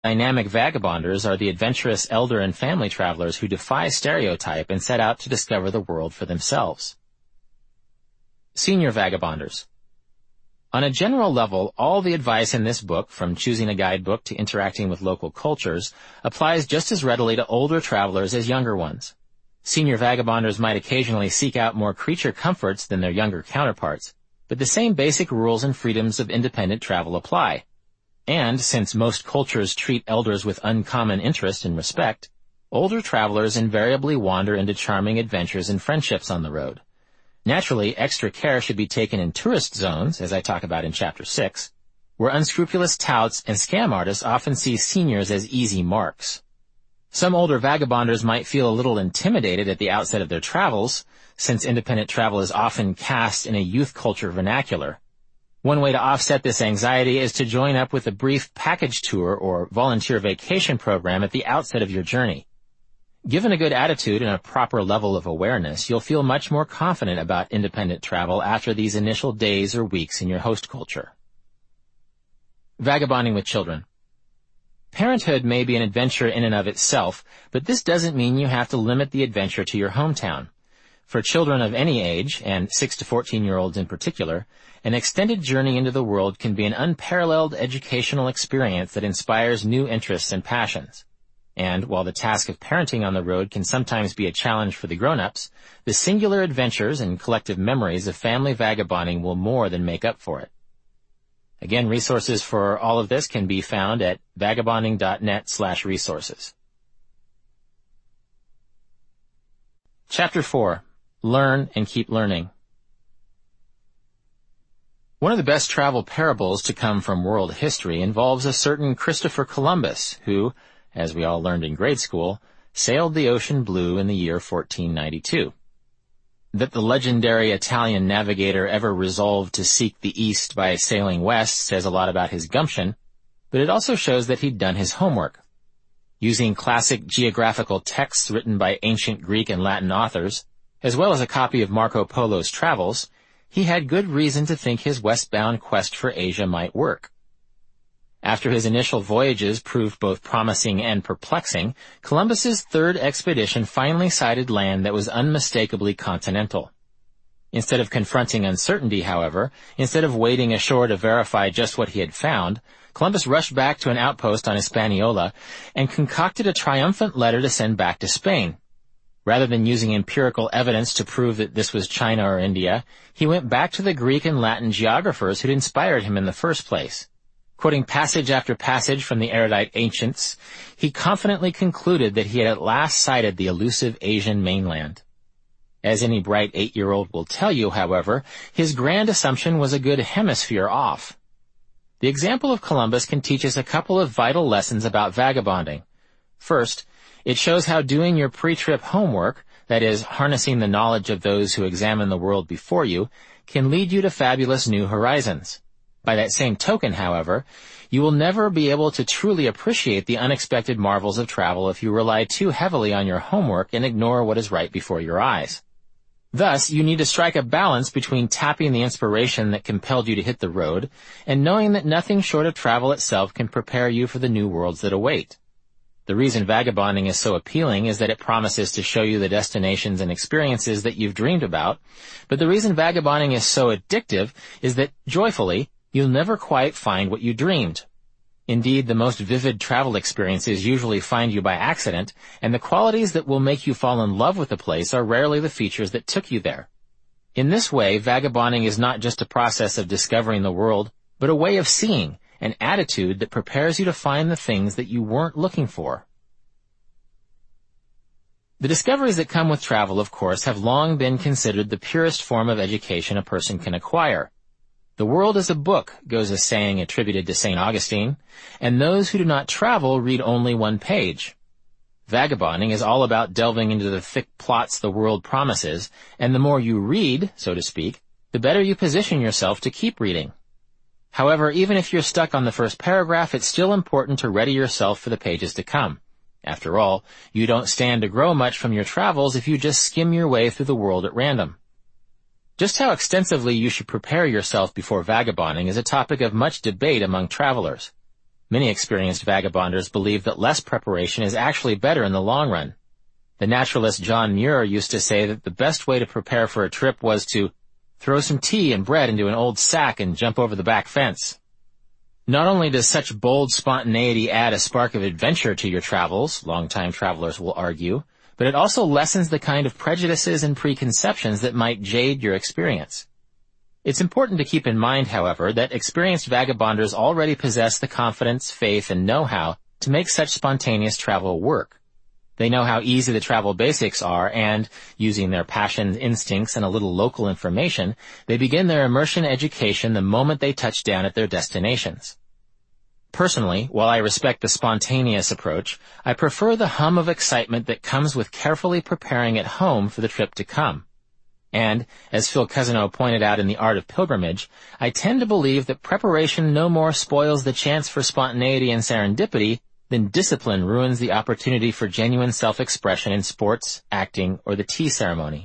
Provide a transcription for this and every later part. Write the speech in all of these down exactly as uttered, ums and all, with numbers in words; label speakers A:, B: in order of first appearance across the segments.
A: Dynamic vagabonders are the adventurous elder and family travelers who defy stereotype and set out to discover the world for themselves. Senior vagabonders. On a general level, all the advice in this book, from choosing a guidebook to interacting with local cultures, applies just as readily to older travelers as younger ones. Senior vagabonders might occasionally seek out more creature comforts than their younger counterparts, but the same basic rules and freedoms of independent travel apply. And, since most cultures treat elders with uncommon interest and respect, older travelers invariably wander into charming adventures and friendships on the road. Naturally, extra care should be taken in tourist zones, as I talk about in Chapter six, where unscrupulous touts and scam artists often see seniors as easy marks. Some older vagabonders might feel a little intimidated at the outset of their travels, since independent travel is often cast in a youth culture vernacular. One way to offset this anxiety is to join up with a brief package tour or volunteer vacation program at the outset of your journey. Given a good attitude and a proper level of awareness, you'll feel much more confident about independent travel after these initial days or weeks in your host culture. Vagabonding with children. Parenthood may be an adventure in and of itself, but this doesn't mean you have to limit the adventure to your hometown. For children of any age, and six to fourteen-year-olds in particular, an extended journey into the world can be an unparalleled educational experience that inspires new interests and passions. And while the task of parenting on the road can sometimes be a challenge for the grown-ups, the singular adventures and collective memories of family vagabonding will more than make up for it. Again, resources for all of this can be found at vagabonding.net slash resources. Chapter four. Learn and keep learning. One of the best travel parables to come from world history involves a certain Christopher Columbus, who, as we all learned in grade school, sailed the ocean blue in the year fourteen ninety-two. That the legendary Italian navigator ever resolved to seek the east by sailing west says a lot about his gumption, but it also shows that he'd done his homework. Using classic geographical texts written by ancient Greek and Latin authors, as well as a copy of Marco Polo's travels, he had good reason to think his westbound quest for Asia might work. After his initial voyages proved both promising and perplexing, Columbus's third expedition finally sighted land that was unmistakably continental. Instead of confronting uncertainty, however, instead of wading ashore to verify just what he had found, Columbus rushed back to an outpost on Hispaniola and concocted a triumphant letter to send back to Spain. Rather than using empirical evidence to prove that this was China or India, he went back to the Greek and Latin geographers who'd inspired him in the first place. Quoting passage after passage from the erudite ancients, he confidently concluded that he had at last sighted the elusive Asian mainland. As any bright eight-year-old will tell you, however, his grand assumption was a good hemisphere off. The example of Columbus can teach us a couple of vital lessons about vagabonding. First, it shows how doing your pre-trip homework, that is, harnessing the knowledge of those who examine the world before you, can lead you to fabulous new horizons. By that same token, however, you will never be able to truly appreciate the unexpected marvels of travel if you rely too heavily on your homework and ignore what is right before your eyes. Thus, you need to strike a balance between tapping the inspiration that compelled you to hit the road and knowing that nothing short of travel itself can prepare you for the new worlds that await. The reason vagabonding is so appealing is that it promises to show you the destinations and experiences that you've dreamed about, but the reason vagabonding is so addictive is that, joyfully, you'll never quite find what you dreamed. Indeed, the most vivid travel experiences usually find you by accident, and the qualities that will make you fall in love with a place are rarely the features that took you there. In this way, vagabonding is not just a process of discovering the world, but a way of seeing, an attitude that prepares you to find the things that you weren't looking for. The discoveries that come with travel, of course, have long been considered the purest form of education a person can acquire. The world is a book, goes a saying attributed to Saint Augustine, and those who do not travel read only one page. Vagabonding is all about delving into the thick plots the world promises, and the more you read, so to speak, the better you position yourself to keep reading. However, even if you're stuck on the first paragraph, it's still important to ready yourself for the pages to come. After all, you don't stand to grow much from your travels if you just skim your way through the world at random. Just how extensively you should prepare yourself before vagabonding is a topic of much debate among travelers. Many experienced vagabonders believe that less preparation is actually better in the long run. The naturalist John Muir used to say that the best way to prepare for a trip was to throw some tea and bread into an old sack and jump over the back fence. Not only does such bold spontaneity add a spark of adventure to your travels, longtime travelers will argue, but it also lessens the kind of prejudices and preconceptions that might jade your experience. It's important to keep in mind, however, that experienced vagabonders already possess the confidence, faith, and know-how to make such spontaneous travel work. They know how easy the travel basics are, and, using their passions, instincts, and a little local information, they begin their immersion education the moment they touch down at their destinations. Personally, while I respect the spontaneous approach, I prefer the hum of excitement that comes with carefully preparing at home for the trip to come. And, as Phil Cousineau pointed out in The Art of Pilgrimage, I tend to believe that preparation no more spoils the chance for spontaneity and serendipity than discipline ruins the opportunity for genuine self-expression in sports, acting, or the tea ceremony.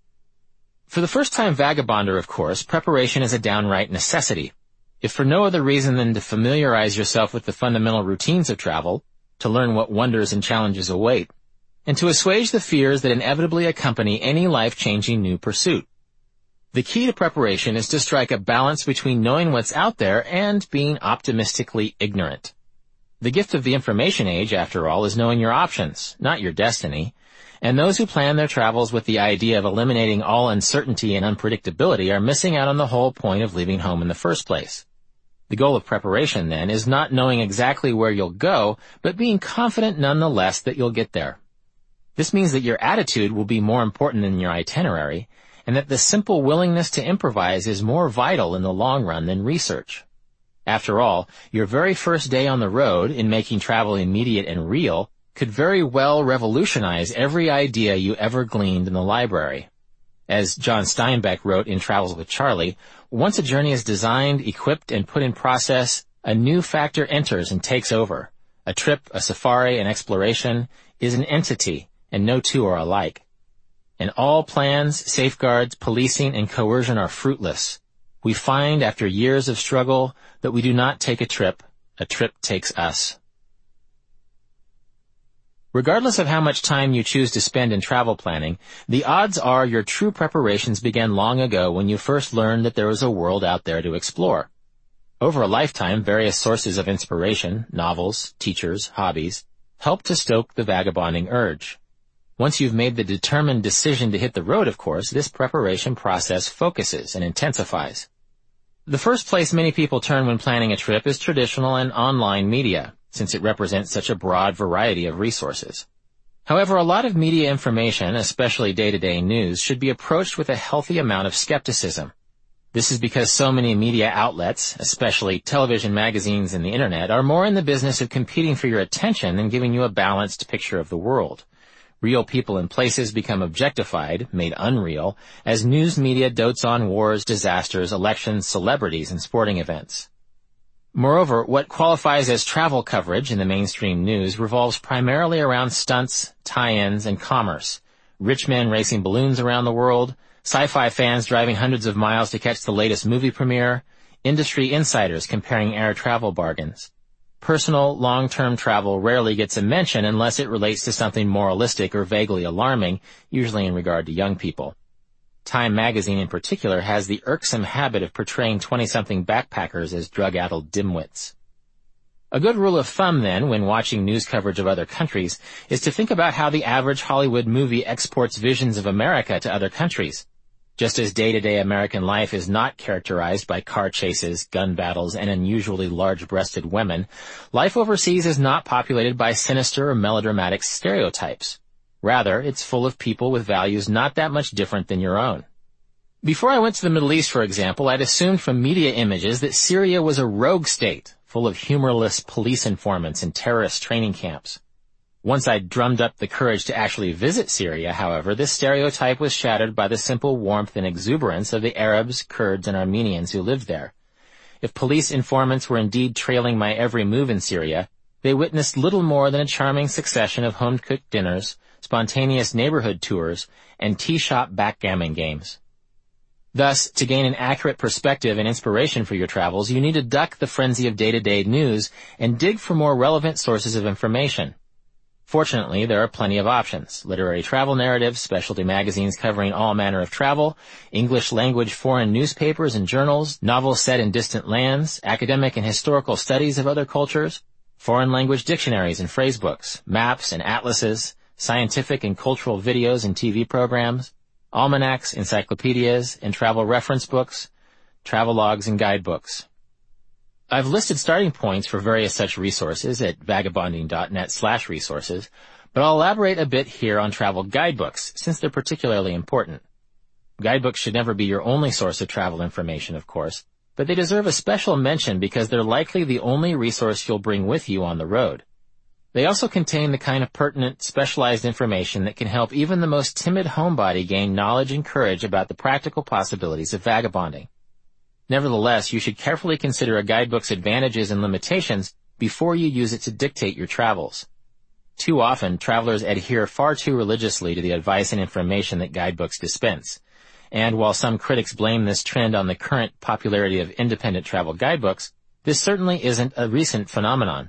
A: For the first-time vagabonder, of course, preparation is a downright necessity. If for no other reason than to familiarize yourself with the fundamental routines of travel, to learn what wonders and challenges await, and to assuage the fears that inevitably accompany any life-changing new pursuit. The key to preparation is to strike a balance between knowing what's out there and being optimistically ignorant. The gift of the information age, after all, is knowing your options, not your destiny, and those who plan their travels with the idea of eliminating all uncertainty and unpredictability are missing out on the whole point of leaving home in the first place. The goal of preparation, then, is not knowing exactly where you'll go, but being confident nonetheless that you'll get there. This means that your attitude will be more important than your itinerary, and that the simple willingness to improvise is more vital in the long run than research. After all, your very first day on the road, in making travel immediate and real, could very well revolutionize every idea you ever gleaned in the library. As John Steinbeck wrote in Travels with Charlie, once a journey is designed, equipped, and put in process, a new factor enters and takes over. A trip, a safari, an exploration is an entity, and no two are alike. And all plans, safeguards, policing, and coercion are fruitless. We find, after years of struggle, that we do not take a trip, a trip takes us. Regardless of how much time you choose to spend in travel planning, the odds are your true preparations began long ago when you first learned that there was a world out there to explore. Over a lifetime, various sources of inspiration, novels, teachers, hobbies, help to stoke the vagabonding urge. Once you've made the determined decision to hit the road, of course, this preparation process focuses and intensifies. The first place many people turn when planning a trip is traditional and online media, since it represents such a broad variety of resources. However, a lot of media information, especially day-to-day news, should be approached with a healthy amount of skepticism. This is because so many media outlets, especially television, magazines, and the internet, are more in the business of competing for your attention than giving you a balanced picture of the world. Real people and places become objectified, made unreal, as news media dotes on wars, disasters, elections, celebrities, and sporting events. Moreover, what qualifies as travel coverage in the mainstream news revolves primarily around stunts, tie-ins, and commerce. Rich men racing balloons around the world, sci-fi fans driving hundreds of miles to catch the latest movie premiere, industry insiders comparing air travel bargains. Personal, long-term travel rarely gets a mention unless it relates to something moralistic or vaguely alarming, usually in regard to young people. Time magazine in particular has the irksome habit of portraying twenty-something backpackers as drug-addled dimwits. A good rule of thumb, then, when watching news coverage of other countries, is to think about how the average Hollywood movie exports visions of America to other countries. Just as day-to-day American life is not characterized by car chases, gun battles, and unusually large-breasted women, life overseas is not populated by sinister or melodramatic stereotypes. Rather, it's full of people with values not that much different than your own. Before I went to the Middle East, for example, I'd assumed from media images that Syria was a rogue state, full of humorless police informants and terrorist training camps. Once I'd drummed up the courage to actually visit Syria, however, this stereotype was shattered by the simple warmth and exuberance of the Arabs, Kurds, and Armenians who lived there. If police informants were indeed trailing my every move in Syria, they witnessed little more than a charming succession of home-cooked dinners, spontaneous neighborhood tours, and tea shop backgammon games. Thus, to gain an accurate perspective and inspiration for your travels, you need to duck the frenzy of day-to-day news and dig for more relevant sources of information. Fortunately, there are plenty of options: literary travel narratives, specialty magazines covering all manner of travel, English language foreign newspapers and journals, novels set in distant lands, academic and historical studies of other cultures, foreign language dictionaries and phrasebooks, maps and atlases, scientific and cultural videos and T V programs, almanacs, encyclopedias, and travel reference books, travelogues, and guidebooks. I've listed starting points for various such resources at vagabonding.net slash resources, but I'll elaborate a bit here on travel guidebooks, since they're particularly important. Guidebooks should never be your only source of travel information, of course, but they deserve a special mention because they're likely the only resource you'll bring with you on the road. They also contain the kind of pertinent, specialized information that can help even the most timid homebody gain knowledge and courage about the practical possibilities of vagabonding. Nevertheless, you should carefully consider a guidebook's advantages and limitations before you use it to dictate your travels. Too often, travelers adhere far too religiously to the advice and information that guidebooks dispense. And while some critics blame this trend on the current popularity of independent travel guidebooks, this certainly isn't a recent phenomenon.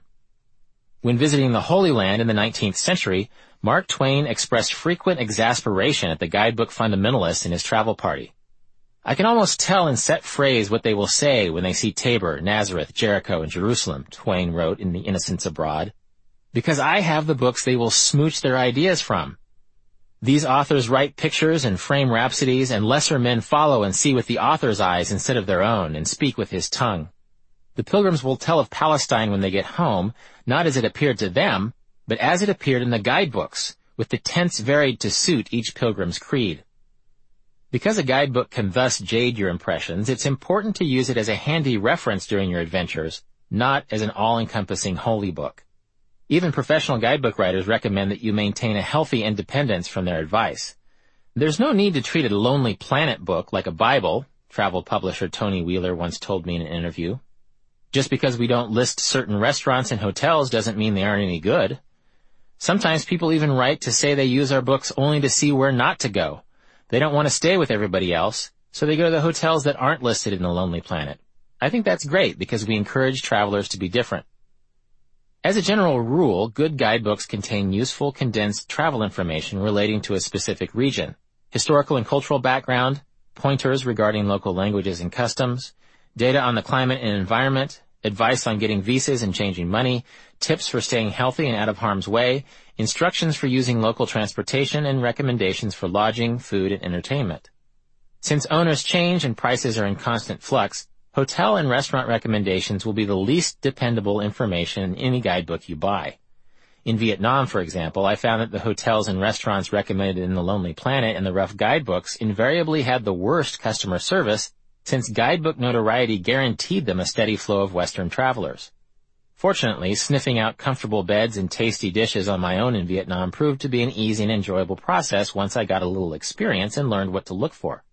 A: When visiting the Holy Land in the nineteenth century, Mark Twain expressed frequent exasperation at the guidebook fundamentalists in his travel party. "I can almost tell in set phrase what they will say when they see Tabor, Nazareth, Jericho, and Jerusalem," Twain wrote in The Innocents Abroad, "because I have the books they will smooch their ideas from. These authors write pictures and frame rhapsodies, and lesser men follow and see with the author's eyes instead of their own, and speak with his tongue. The pilgrims will tell of Palestine when they get home, not as it appeared to them, but as it appeared in the guidebooks, with the tense varied to suit each pilgrim's creed." Because a guidebook can thus jade your impressions, it's important to use it as a handy reference during your adventures, not as an all-encompassing holy book. Even professional guidebook writers recommend that you maintain a healthy independence from their advice. There's no need to treat a Lonely Planet book like a Bible, travel publisher Tony Wheeler once told me in an interview. Just because we don't list certain restaurants and hotels doesn't mean they aren't any good. Sometimes people even write to say they use our books only to see where not to go. They don't want to stay with everybody else, so they go to the hotels that aren't listed in the Lonely Planet. I think that's great because we encourage travelers to be different. As a general rule, good guidebooks contain useful, condensed travel information relating to a specific region, historical and cultural background, pointers regarding local languages and customs, data on the climate and environment, advice on getting visas and changing money, tips for staying healthy and out of harm's way, instructions for using local transportation, and recommendations for lodging, food, and entertainment. Since owners change and prices are in constant flux, hotel and restaurant recommendations will be the least dependable information in any guidebook you buy. In Vietnam, for example, I found that the hotels and restaurants recommended in the Lonely Planet and the rough guidebooks invariably had the worst customer service, since guidebook notoriety guaranteed them a steady flow of Western travelers. Fortunately, sniffing out comfortable beds and tasty dishes on my own in Vietnam proved to be an easy and enjoyable process once I got a little experience and learned what to look for.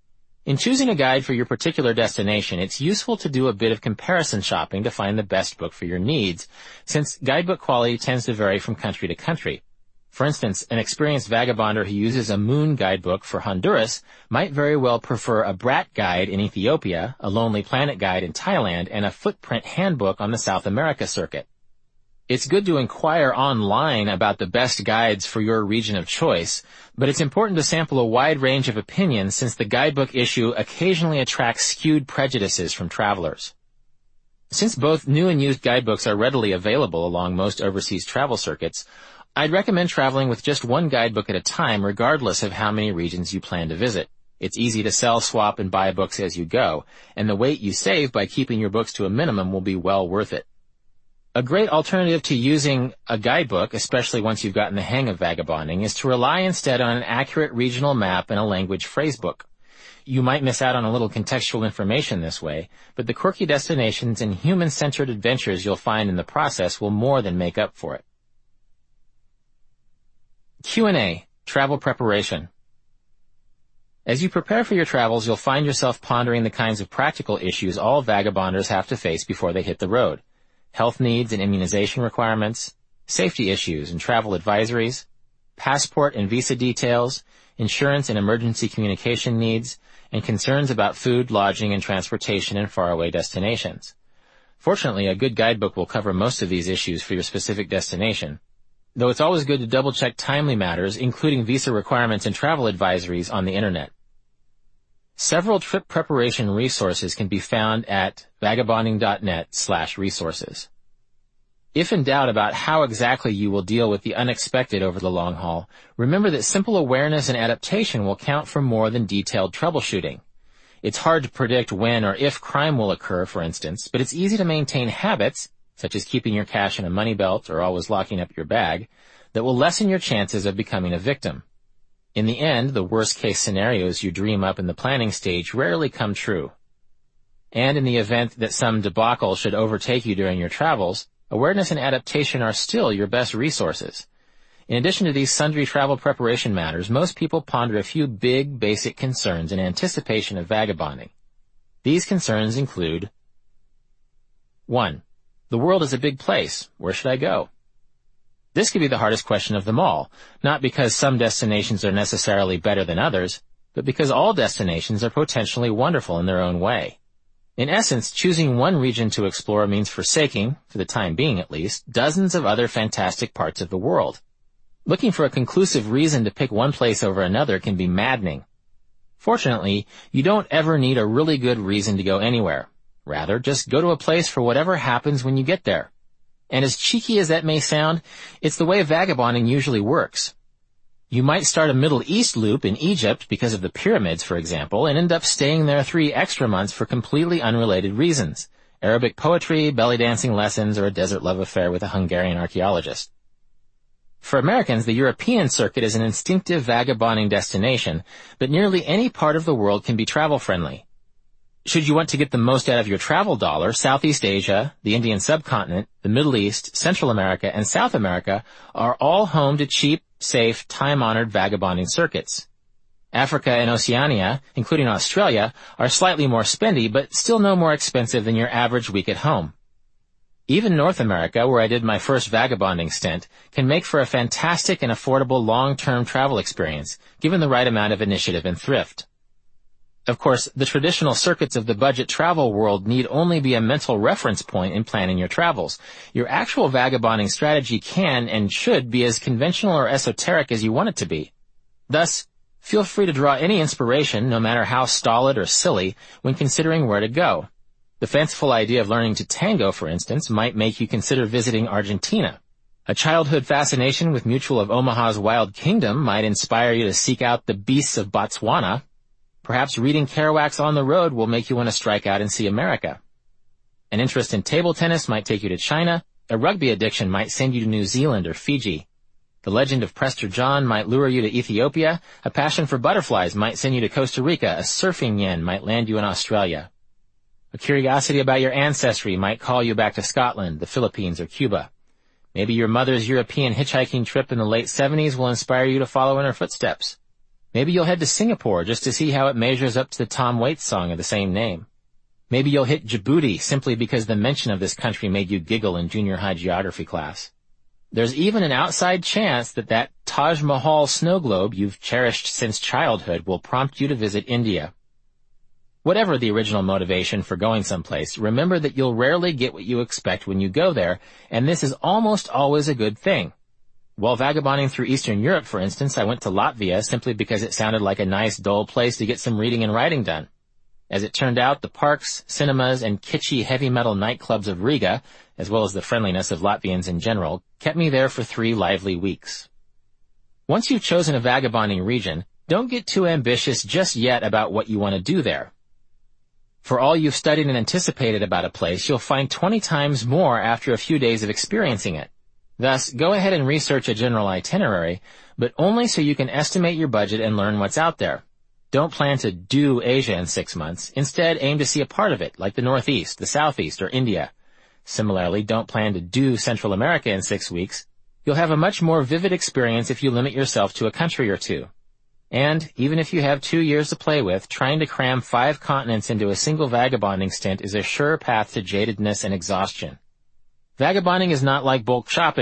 A: In choosing a guide for your particular destination, it's useful to do a bit of comparison shopping to find the best book for your needs, since guidebook quality tends to vary from country to country. For instance, an experienced vagabonder who uses a Moon guidebook for Honduras might very well prefer a Brat guide in Ethiopia, a Lonely Planet guide in Thailand, and a Footprint handbook on the South America circuit. It's good to inquire online about the best guides for your region of choice, but it's important to sample a wide range of opinions since the guidebook issue occasionally attracts skewed prejudices from travelers. Since both new and used guidebooks are readily available along most overseas travel circuits, I'd recommend traveling with just one guidebook at a time regardless of how many regions you plan to visit. It's easy to sell, swap, and buy books as you go, and the weight you save by keeping your books to a minimum will be well worth it. A great alternative to using a guidebook, especially once you've gotten the hang of vagabonding, is to rely instead on an accurate regional map and a language phrasebook. You might miss out on a little contextual information this way, but the quirky destinations and human-centered adventures you'll find in the process will more than make up for it. Q and A, Travel Preparation. As you prepare for your travels, you'll find yourself pondering the kinds of practical issues all vagabonders have to face before they hit the road. Health needs and immunization requirements, safety issues and travel advisories, passport and visa details, insurance and emergency communication needs, and concerns about food, lodging, and transportation in faraway destinations. Fortunately, a good guidebook will cover most of these issues for your specific destination, though it's always good to double-check timely matters, including visa requirements and travel advisories on the Internet. Several trip preparation resources can be found at vagabonding.net slash resources. If in doubt about how exactly you will deal with the unexpected over the long haul, remember that simple awareness and adaptation will count for more than detailed troubleshooting. It's hard to predict when or if crime will occur, for instance, but it's easy to maintain habits, such as keeping your cash in a money belt or always locking up your bag, that will lessen your chances of becoming a victim. In the end, the worst-case scenarios you dream up in the planning stage rarely come true. And in the event that some debacle should overtake you during your travels, awareness and adaptation are still your best resources. In addition to these sundry travel preparation matters, most people ponder a few big, basic concerns in anticipation of vagabonding. These concerns include: one. The world is a big place. Where should I go? This could be the hardest question of them all, not because some destinations are necessarily better than others, but because all destinations are potentially wonderful in their own way. In essence, choosing one region to explore means forsaking, for the time being at least, dozens of other fantastic parts of the world. Looking for a conclusive reason to pick one place over another can be maddening. Fortunately, you don't ever need a really good reason to go anywhere. Rather, just go to a place for whatever happens when you get there. And as cheeky as that may sound, it's the way vagabonding usually works. You might start a Middle East loop in Egypt because of the pyramids, for example, and end up staying there three extra months for completely unrelated reasons: Arabic poetry, belly dancing lessons, or a desert love affair with a Hungarian archaeologist. For Americans, the European circuit is an instinctive vagabonding destination, but nearly any part of the world can be travel-friendly. Should you want to get the most out of your travel dollar, Southeast Asia, the Indian subcontinent, the Middle East, Central America, and South America are all home to cheap, safe, time-honored vagabonding circuits. Africa and Oceania, including Australia, are slightly more spendy, but still no more expensive than your average week at home. Even North America, where I did my first vagabonding stint, can make for a fantastic and affordable long-term travel experience, given the right amount of initiative and thrift. Of course, the traditional circuits of the budget travel world need only be a mental reference point in planning your travels. Your actual vagabonding strategy can and should be as conventional or esoteric as you want it to be. Thus, feel free to draw any inspiration, no matter how stolid or silly, when considering where to go. The fanciful idea of learning to tango, for instance, might make you consider visiting Argentina. A childhood fascination with Mutual of Omaha's Wild Kingdom might inspire you to seek out the beasts of Botswana. Perhaps reading Kerouac's On the Road will make you want to strike out and see America. An interest in table tennis might take you to China. A rugby addiction might send you to New Zealand or Fiji. The legend of Prester John might lure you to Ethiopia. A passion for butterflies might send you to Costa Rica. A surfing yen might land you in Australia. A curiosity about your ancestry might call you back to Scotland, the Philippines, or Cuba. Maybe your mother's European hitchhiking trip in the late seventies will inspire you to follow in her footsteps. Maybe you'll head to Singapore just to see how it measures up to the Tom Waits song of the same name. Maybe you'll hit Djibouti simply because the mention of this country made you giggle in junior high geography class. There's even an outside chance that that Taj Mahal snow globe you've cherished since childhood will prompt you to visit India. Whatever the original motivation for going someplace, remember that you'll rarely get what you expect when you go there, and this is almost always a good thing. While vagabonding through Eastern Europe, for instance, I went to Latvia simply because it sounded like a nice, dull place to get some reading and writing done. As it turned out, the parks, cinemas, and kitschy heavy metal nightclubs of Riga, as well as the friendliness of Latvians in general, kept me there for three lively weeks. Once you've chosen a vagabonding region, don't get too ambitious just yet about what you want to do there. For all you've studied and anticipated about a place, you'll find twenty times more after a few days of experiencing it. Thus, go ahead and research a general itinerary, but only so you can estimate your budget and learn what's out there. Don't plan to do Asia in six months. Instead, aim to see a part of it, like the Northeast, the Southeast, or India. Similarly, don't plan to do Central America in six weeks. You'll have a much more vivid experience if you limit yourself to a country or two. And, even if you have two years to play with, trying to cram five continents into a single vagabonding stint is a sure path to jadedness and exhaustion. Vagabonding is not like bulk shopping.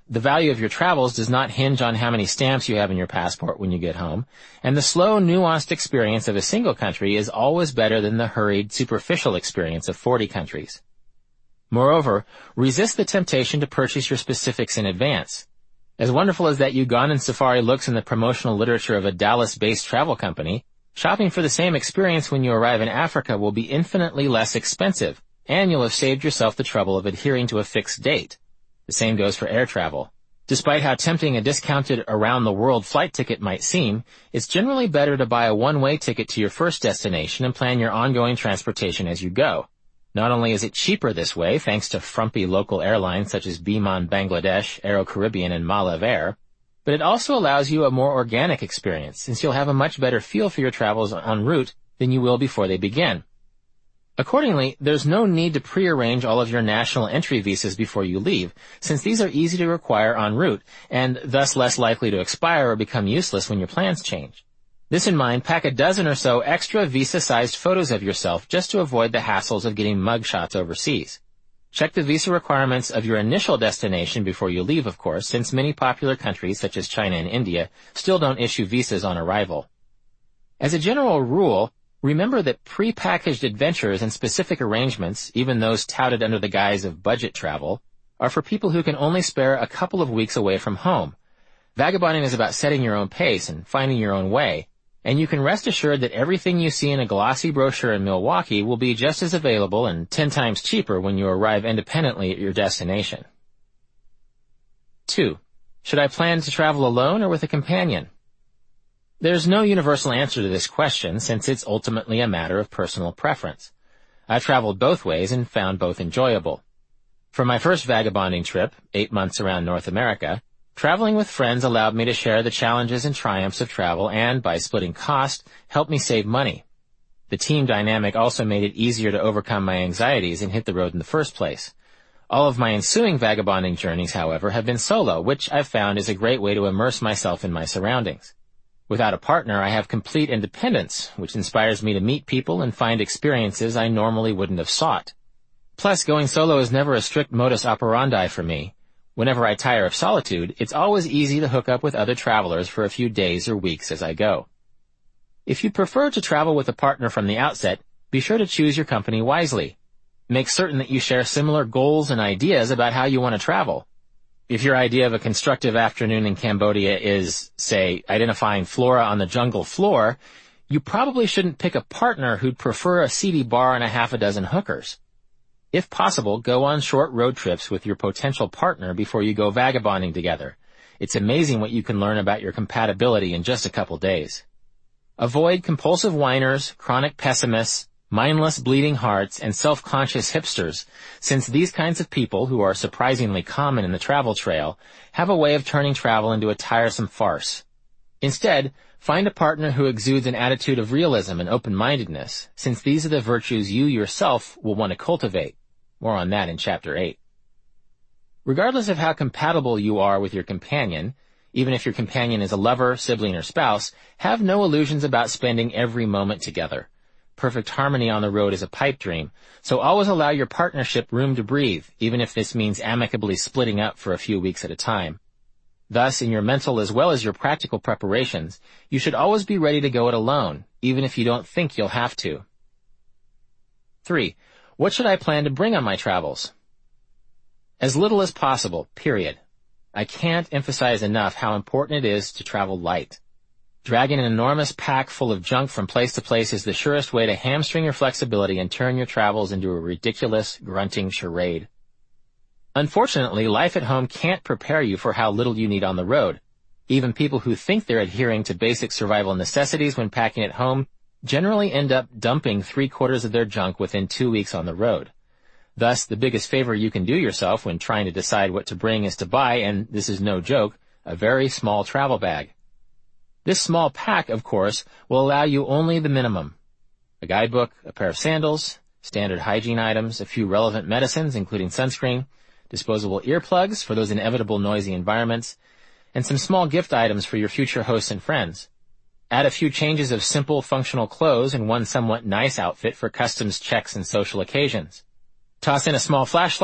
A: The value of your travels does not hinge on how many stamps you have in your passport when you get home, and the slow, nuanced experience of a single country is always better than the hurried, superficial experience of forty countries. Moreover, resist the temptation to purchase your specifics in advance. As wonderful as that Ugandan safari looks in the promotional literature of a Dallas-based travel company, shopping for the same experience when you arrive in Africa will be infinitely less expensive, and you'll have saved yourself the trouble of adhering to a fixed date. The same goes for air travel. Despite how tempting a discounted around-the-world flight ticket might seem, it's generally better to buy a one-way ticket to your first destination and plan your ongoing transportation as you go. Not only is it cheaper this way, thanks to frumpy local airlines such as Biman Bangladesh, Aero Caribbean, and Malav Air, but it also allows you a more organic experience, since you'll have a much better feel for your travels en route than you will before they begin. Accordingly, there's no need to prearrange all of your national entry visas before you leave, since these are easy to require en route, and thus less likely to expire or become useless when your plans change. This in mind, pack a dozen or so extra visa-sized photos of yourself just to avoid the hassles of getting mugshots overseas. Check the visa requirements of your initial destination before you leave, of course, since many popular countries such as China and India still don't issue visas on arrival. As a general rule, remember that pre-packaged adventures and specific arrangements, even those touted under the guise of budget travel, are for people who can only spare a couple of weeks away from home. Vagabonding is about setting your own pace and finding your own way, and you can rest assured that everything you see in a glossy brochure in Milwaukee will be just as available and ten times cheaper when you arrive independently at your destination. Two. Should I plan to travel alone or with a companion? There's no universal answer to this question, since it's ultimately a matter of personal preference. I've traveled both ways and found both enjoyable. For my first vagabonding trip, eight months around North America, traveling with friends allowed me to share the challenges and triumphs of travel and, by splitting cost, helped me save money. The team dynamic also made it easier to overcome my anxieties and hit the road in the first place. All of my ensuing vagabonding journeys, however, have been solo, which I've found is a great way to immerse myself in my surroundings. Without a partner, I have complete independence, which inspires me to meet people and find experiences I normally wouldn't have sought. Plus, going solo is never a strict modus operandi for me. Whenever I tire of solitude, it's always easy to hook up with other travelers for a few days or weeks as I go. If you prefer to travel with a partner from the outset, be sure to choose your company wisely. Make certain that you share similar goals and ideas about how you want to travel. If your idea of a constructive afternoon in Cambodia is, say, identifying flora on the jungle floor, you probably shouldn't pick a partner who'd prefer a seedy bar and a half a dozen hookers. If possible, go on short road trips with your potential partner before you go vagabonding together. It's amazing what you can learn about your compatibility in just a couple days. Avoid compulsive whiners, chronic pessimists, mindless bleeding hearts, and self-conscious hipsters, since these kinds of people, who are surprisingly common in the travel trail, have a way of turning travel into a tiresome farce. Instead, find a partner who exudes an attitude of realism and open-mindedness, since these are the virtues you yourself will want to cultivate. More on that in Chapter eight. Regardless of how compatible you are with your companion, even if your companion is a lover, sibling, or spouse, have no illusions about spending every moment together. Perfect harmony on the road is a pipe dream, so always allow your partnership room to breathe, even if this means amicably splitting up for a few weeks at a time. Thus, in your mental as well as your practical preparations, you should always be ready to go it alone, even if you don't think you'll have to. Three. What should I plan to bring on my travels? As little as possible, period. I can't emphasize enough how important it is to travel light. Dragging an enormous pack full of junk from place to place is the surest way to hamstring your flexibility and turn your travels into a ridiculous, grunting charade. Unfortunately, life at home can't prepare you for how little you need on the road. Even people who think they're adhering to basic survival necessities when packing at home generally end up dumping three-quarters of their junk within two weeks on the road. Thus, the biggest favor you can do yourself when trying to decide what to bring is to buy, and this is no joke, a very small travel bag. This small pack, of course, will allow you only the minimum. A guidebook, a pair of sandals, standard hygiene items, a few relevant medicines, including sunscreen, disposable earplugs for those inevitable noisy environments, and some small gift items for your future hosts and friends. Add a few changes of simple, functional clothes and one somewhat nice outfit for customs checks and social occasions. Toss in a small flashlight,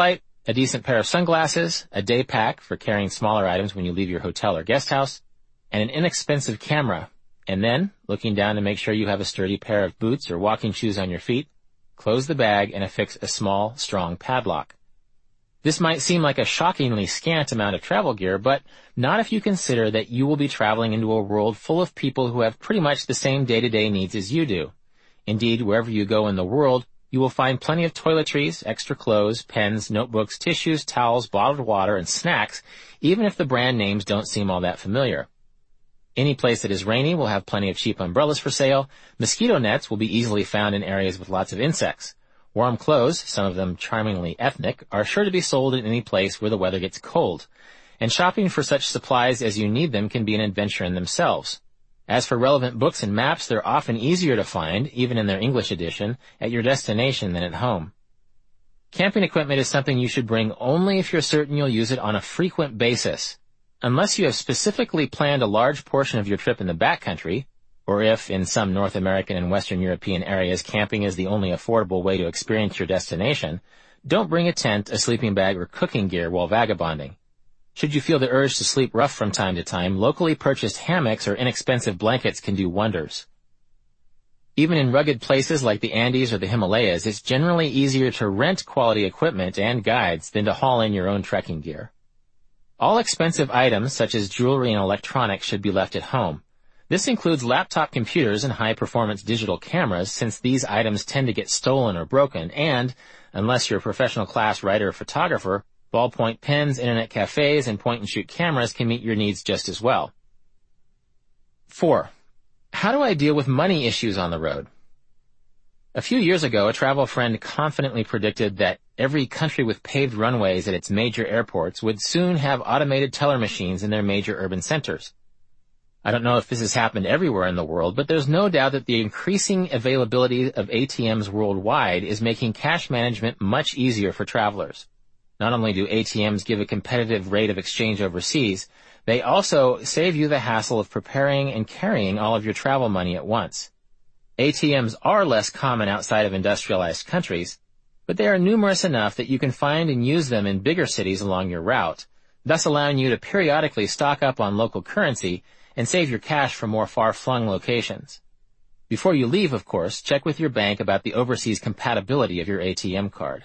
A: a decent pair of sunglasses, a day pack for carrying smaller items when you leave your hotel or guest house, and an inexpensive camera. And then, looking down to make sure you have a sturdy pair of boots or walking shoes on your feet, close the bag and affix a small, strong padlock. This might seem like a shockingly scant amount of travel gear, but not if you consider that you will be traveling into a world full of people who have pretty much the same day-to-day needs as you do. Indeed, wherever you go in the world, you will find plenty of toiletries, extra clothes, pens, notebooks, tissues, towels, bottled water, and snacks, even if the brand names don't seem all that familiar. Any place that is rainy will have plenty of cheap umbrellas for sale. Mosquito nets will be easily found in areas with lots of insects. Warm clothes, some of them charmingly ethnic, are sure to be sold in any place where the weather gets cold. And shopping for such supplies as you need them can be an adventure in themselves. As for relevant books and maps, they're often easier to find, even in their English edition, at your destination than at home. Camping equipment is something you should bring only if you're certain you'll use it on a frequent basis. Unless you have specifically planned a large portion of your trip in the backcountry, or if, in some North American and Western European areas, camping is the only affordable way to experience your destination, don't bring a tent, a sleeping bag, or cooking gear while vagabonding. Should you feel the urge to sleep rough from time to time, locally purchased hammocks or inexpensive blankets can do wonders. Even in rugged places like the Andes or the Himalayas, it's generally easier to rent quality equipment and guides than to haul in your own trekking gear. All expensive items, such as jewelry and electronics, should be left at home. This includes laptop computers and high-performance digital cameras, since these items tend to get stolen or broken, and, unless you're a professional class writer or photographer, ballpoint pens, internet cafes, and point-and-shoot cameras can meet your needs just as well. Four. How do I deal with money issues on the road? A few years ago, a travel friend confidently predicted that every country with paved runways at its major airports would soon have automated teller machines in their major urban centers. I don't know if this has happened everywhere in the world, but there's no doubt that the increasing availability of A T Ms worldwide is making cash management much easier for travelers. Not only do A T Ms give a competitive rate of exchange overseas, they also save you the hassle of preparing and carrying all of your travel money at once. A T Ms are less common outside of industrialized countries, but they are numerous enough that you can find and use them in bigger cities along your route, thus allowing you to periodically stock up on local currency and save your cash for more far-flung locations. Before you leave, of course, check with your bank about the overseas compatibility of your A T M card.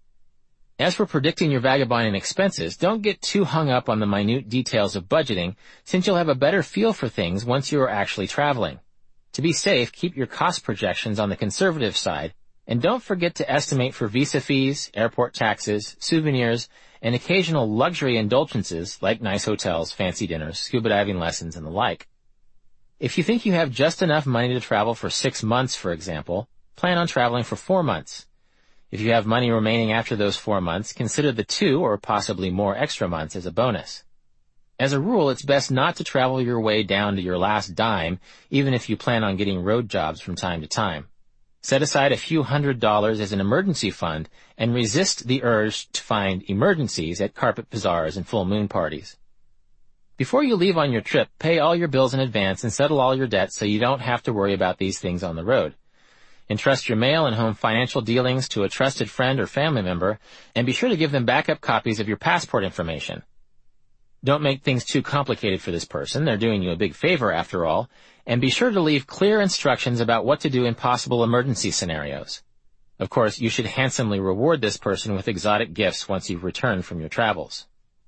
A: As for predicting your vagabonding expenses, don't get too hung up on the minute details of budgeting, since you'll have a better feel for things once you are actually traveling. To be safe, keep your cost projections on the conservative side, and don't forget to estimate for visa fees, airport taxes, souvenirs, and occasional luxury indulgences like nice hotels, fancy dinners, scuba diving lessons, and the like. If you think you have just enough money to travel for six months, for example, plan on traveling for four months. If you have money remaining after those four months, consider the two or possibly more extra months as a bonus. As a rule, it's best not to travel your way down to your last dime, even if you plan on getting road jobs from time to time. Set aside a few hundred dollars as an emergency fund and resist the urge to find emergencies at carpet bazaars and full moon parties. Before you leave on your trip, pay all your bills in advance and settle all your debts so you don't have to worry about these things on the road. Entrust your mail and home financial dealings to a trusted friend or family member, and be sure to give them backup copies of your passport information. Don't make things too complicated for this person. They're doing you a big favor after all. And be sure to leave clear instructions about what to do in possible emergency scenarios. Of course, you should handsomely reward this person with exotic gifts once you've returned from your travels.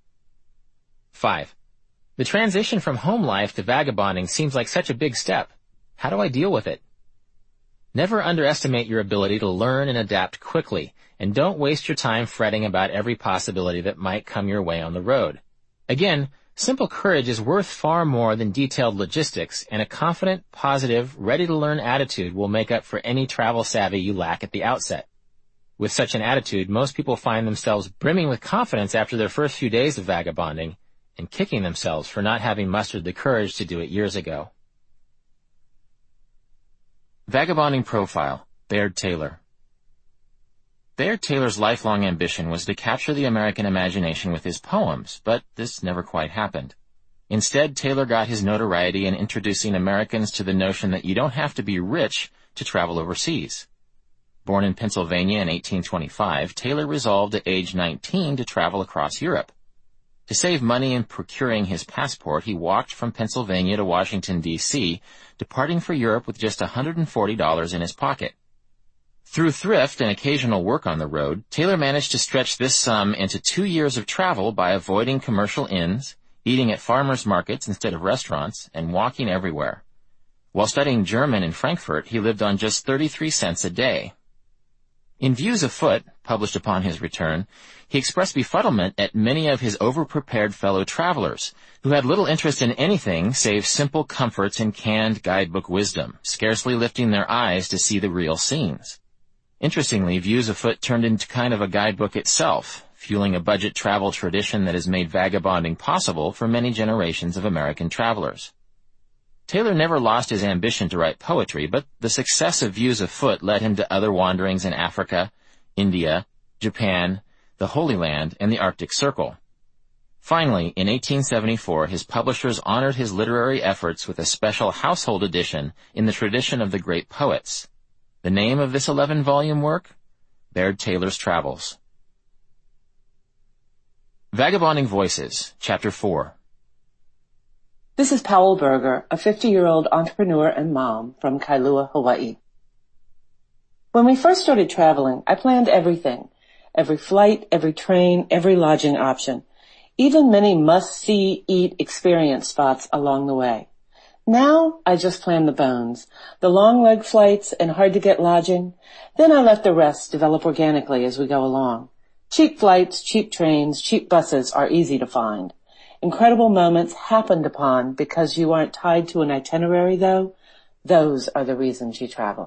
A: Five. The transition from home life to vagabonding seems like such a big step. How do I deal with it? Never underestimate your ability to learn and adapt quickly, and don't waste your time fretting about every possibility that might come your way on the road. Again, simple courage is worth far more than detailed logistics, and a confident, positive, ready-to-learn attitude will make up for any travel savvy you lack at the outset. With such an attitude, most people find themselves brimming with confidence after their first few days of vagabonding, and kicking themselves for not having mustered the courage to do it years ago. Vagabonding Profile, Bayard Taylor. Bayard Taylor's lifelong ambition was to capture the American imagination with his poems, but this never quite happened. Instead, Taylor got his notoriety in introducing Americans to the notion that you don't have to be rich to travel overseas. Born in Pennsylvania in eighteen twenty-five, Taylor resolved at age nineteen to travel across Europe. To save money in procuring his passport, he walked from Pennsylvania to Washington, D C, departing for Europe with just one hundred forty dollars in his pocket. Through thrift and occasional work on the road, Taylor managed to stretch this sum into two years of travel by avoiding commercial inns, eating at farmers' markets instead of restaurants, and walking everywhere. While studying German in Frankfurt, he lived on just thirty-three cents a day. In Views Afoot, published upon his return, he expressed befuddlement at many of his over-prepared fellow travelers, who had little interest in anything save simple comforts and canned guidebook wisdom, scarcely lifting their eyes to see the real scenes. Interestingly, Views Afoot turned into kind of a guidebook itself, fueling a budget travel tradition that has made vagabonding possible for many generations of American travelers. Taylor never lost his ambition to write poetry, but the success of Views Afoot led him to other wanderings in Africa, India, Japan, the Holy Land, and the Arctic Circle. Finally, in eighteen seventy-four, his publishers honored his literary efforts with a special household edition in the tradition of the great poets. The name of this eleven-volume work? Baird Taylor's Travels. Vagabonding Voices, Chapter four.
B: This is Powell Berger, a fifty-year-old entrepreneur and mom from Kailua, Hawaii. When we first started traveling, I planned everything. Every flight, every train, every lodging option. Even many must-see, eat, experience spots along the way. Now, I just plan the bones, the long leg flights and hard-to-get lodging. Then I let the rest develop organically as we go along. Cheap flights, cheap trains, cheap buses are easy to find. Incredible moments happened upon because you aren't tied to an itinerary, though. Those are the reasons you travel.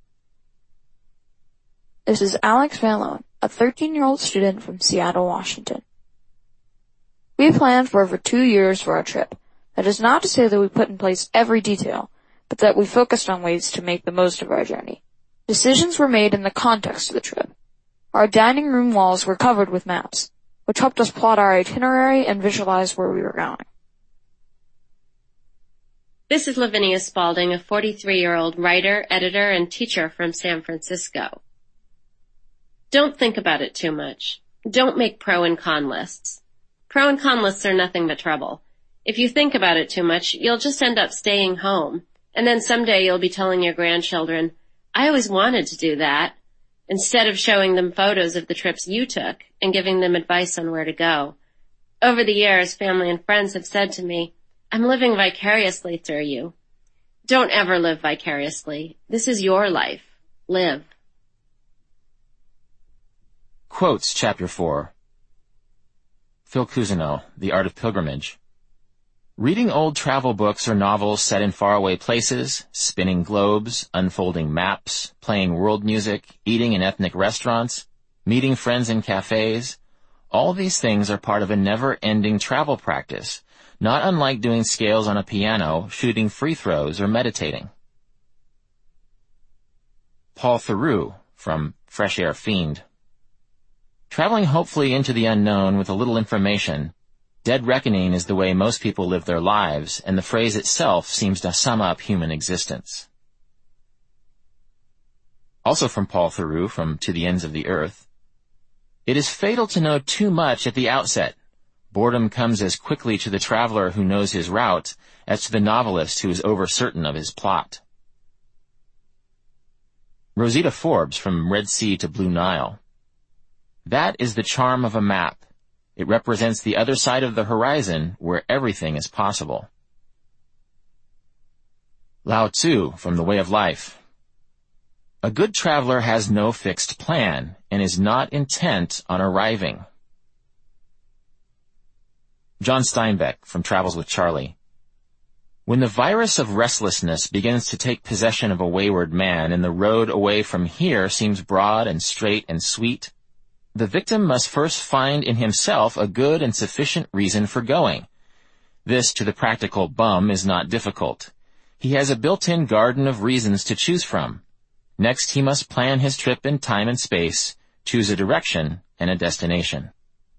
C: This is Alex Van Loan, a thirteen-year-old student from Seattle, Washington. We planned for over two years for our trip. That is not to say that we put in place every detail, but that we focused on ways to make the most of our journey. Decisions were made in the context of the trip. Our dining room walls were covered with maps, which helped us plot our itinerary and visualize where we were going.
D: This is Lavinia Spalding, a forty-three-year-old writer, editor, and teacher from San Francisco. Don't think about it too much. Don't make pro and con lists. Pro and con lists are nothing but trouble. If you think about it too much, you'll just end up staying home. And then someday you'll be telling your grandchildren, I always wanted to do that, instead of showing them photos of the trips you took and giving them advice on where to go. Over the years, family and friends have said to me, I'm living vicariously through you. Don't ever live vicariously. This is your life. Live.
A: Quotes, Chapter four. Phil Cousineau, The Art of Pilgrimage. Reading old travel books or novels set in faraway places, spinning globes, unfolding maps, playing world music, eating in ethnic restaurants, meeting friends in cafes, all these things are part of a never-ending travel practice, not unlike doing scales on a piano, shooting free throws, or meditating. Paul Theroux, from Fresh Air Fiend. Traveling hopefully into the unknown with a little information, dead reckoning is the way most people live their lives, and the phrase itself seems to sum up human existence. Also from Paul Theroux, from To the Ends of the Earth. It is fatal to know too much at the outset. Boredom comes as quickly to the traveler who knows his route as to the novelist who is over-certain of his plot. Rosita Forbes, from Red Sea to Blue Nile. That is the charm of a map. It represents the other side of the horizon where everything is possible. Lao Tzu, from The Way of Life. A good traveler has no fixed plan and is not intent on arriving. John Steinbeck, from Travels with Charlie. When the virus of restlessness begins to take possession of a wayward man and the road away from here seems broad and straight and sweet, the victim must first find in himself a good and sufficient reason for going. This, to the practical bum, is not difficult. He has a built-in garden of reasons to choose from. Next, he must plan his trip in time and space, choose a direction and a destination.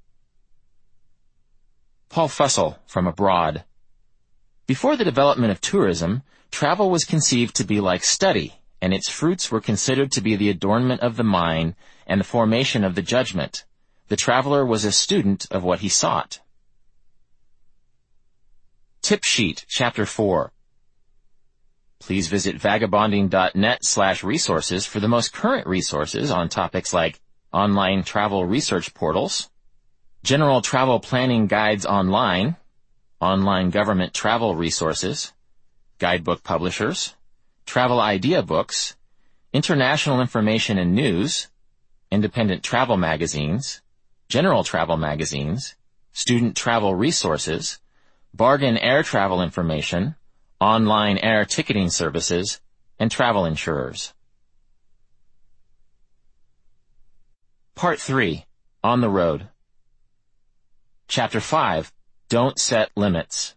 A: Paul Fussell, from Abroad. Before the development of tourism, travel was conceived to be like study, and its fruits were considered to be the adornment of the mind and the formation of the judgment. The traveler was a student of what he sought. Tip Sheet, Chapter four. Please visit vagabonding.net slash resources for the most current resources on topics like online travel research portals, general travel planning guides online, online government travel resources, guidebook publishers, travel idea books, international information and news, independent travel magazines, general travel magazines, student travel resources, bargain air travel information, online air ticketing services, and travel insurers. Part three. On the Road. Chapter five. Don't Set Limits.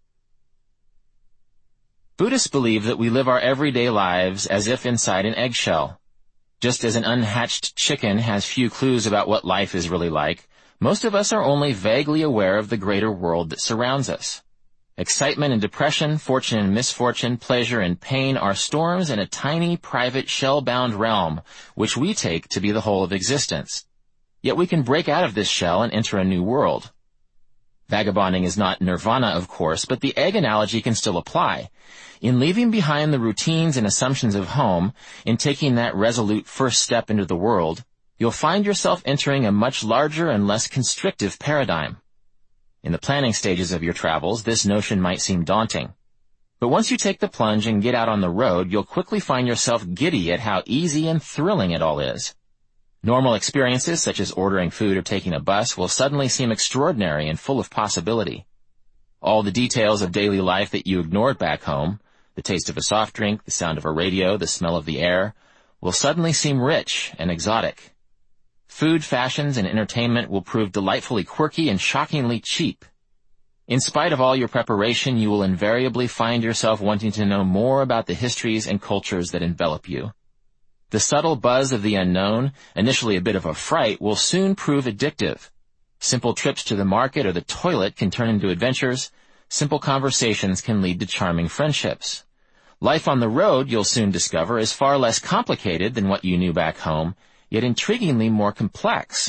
A: Buddhists believe that we live our everyday lives as if inside an eggshell. Just as an unhatched chicken has few clues about what life is really like, most of us are only vaguely aware of the greater world that surrounds us. Excitement and depression, fortune and misfortune, pleasure and pain are storms in a tiny, private, shell-bound realm, which we take to be the whole of existence. Yet we can break out of this shell and enter a new world. Vagabonding is not nirvana, of course, but the egg analogy can still apply. In leaving behind the routines and assumptions of home, in taking that resolute first step into the world, you'll find yourself entering a much larger and less constrictive paradigm. In the planning stages of your travels, this notion might seem daunting. But once you take the plunge and get out on the road, you'll quickly find yourself giddy at how easy and thrilling it all is. Normal experiences, such as ordering food or taking a bus, will suddenly seem extraordinary and full of possibility. All the details of daily life that you ignored back home, the taste of a soft drink, the sound of a radio, the smell of the air, will suddenly seem rich and exotic. Food, fashions, and entertainment will prove delightfully quirky and shockingly cheap. In spite of all your preparation, you will invariably find yourself wanting to know more about the histories and cultures that envelop you. The subtle buzz of the unknown, initially a bit of a fright, will soon prove addictive. Simple trips to the market or the toilet can turn into adventures. Simple conversations can lead to charming friendships. Life on the road, you'll soon discover, is far less complicated than what you knew back home, yet intriguingly more complex.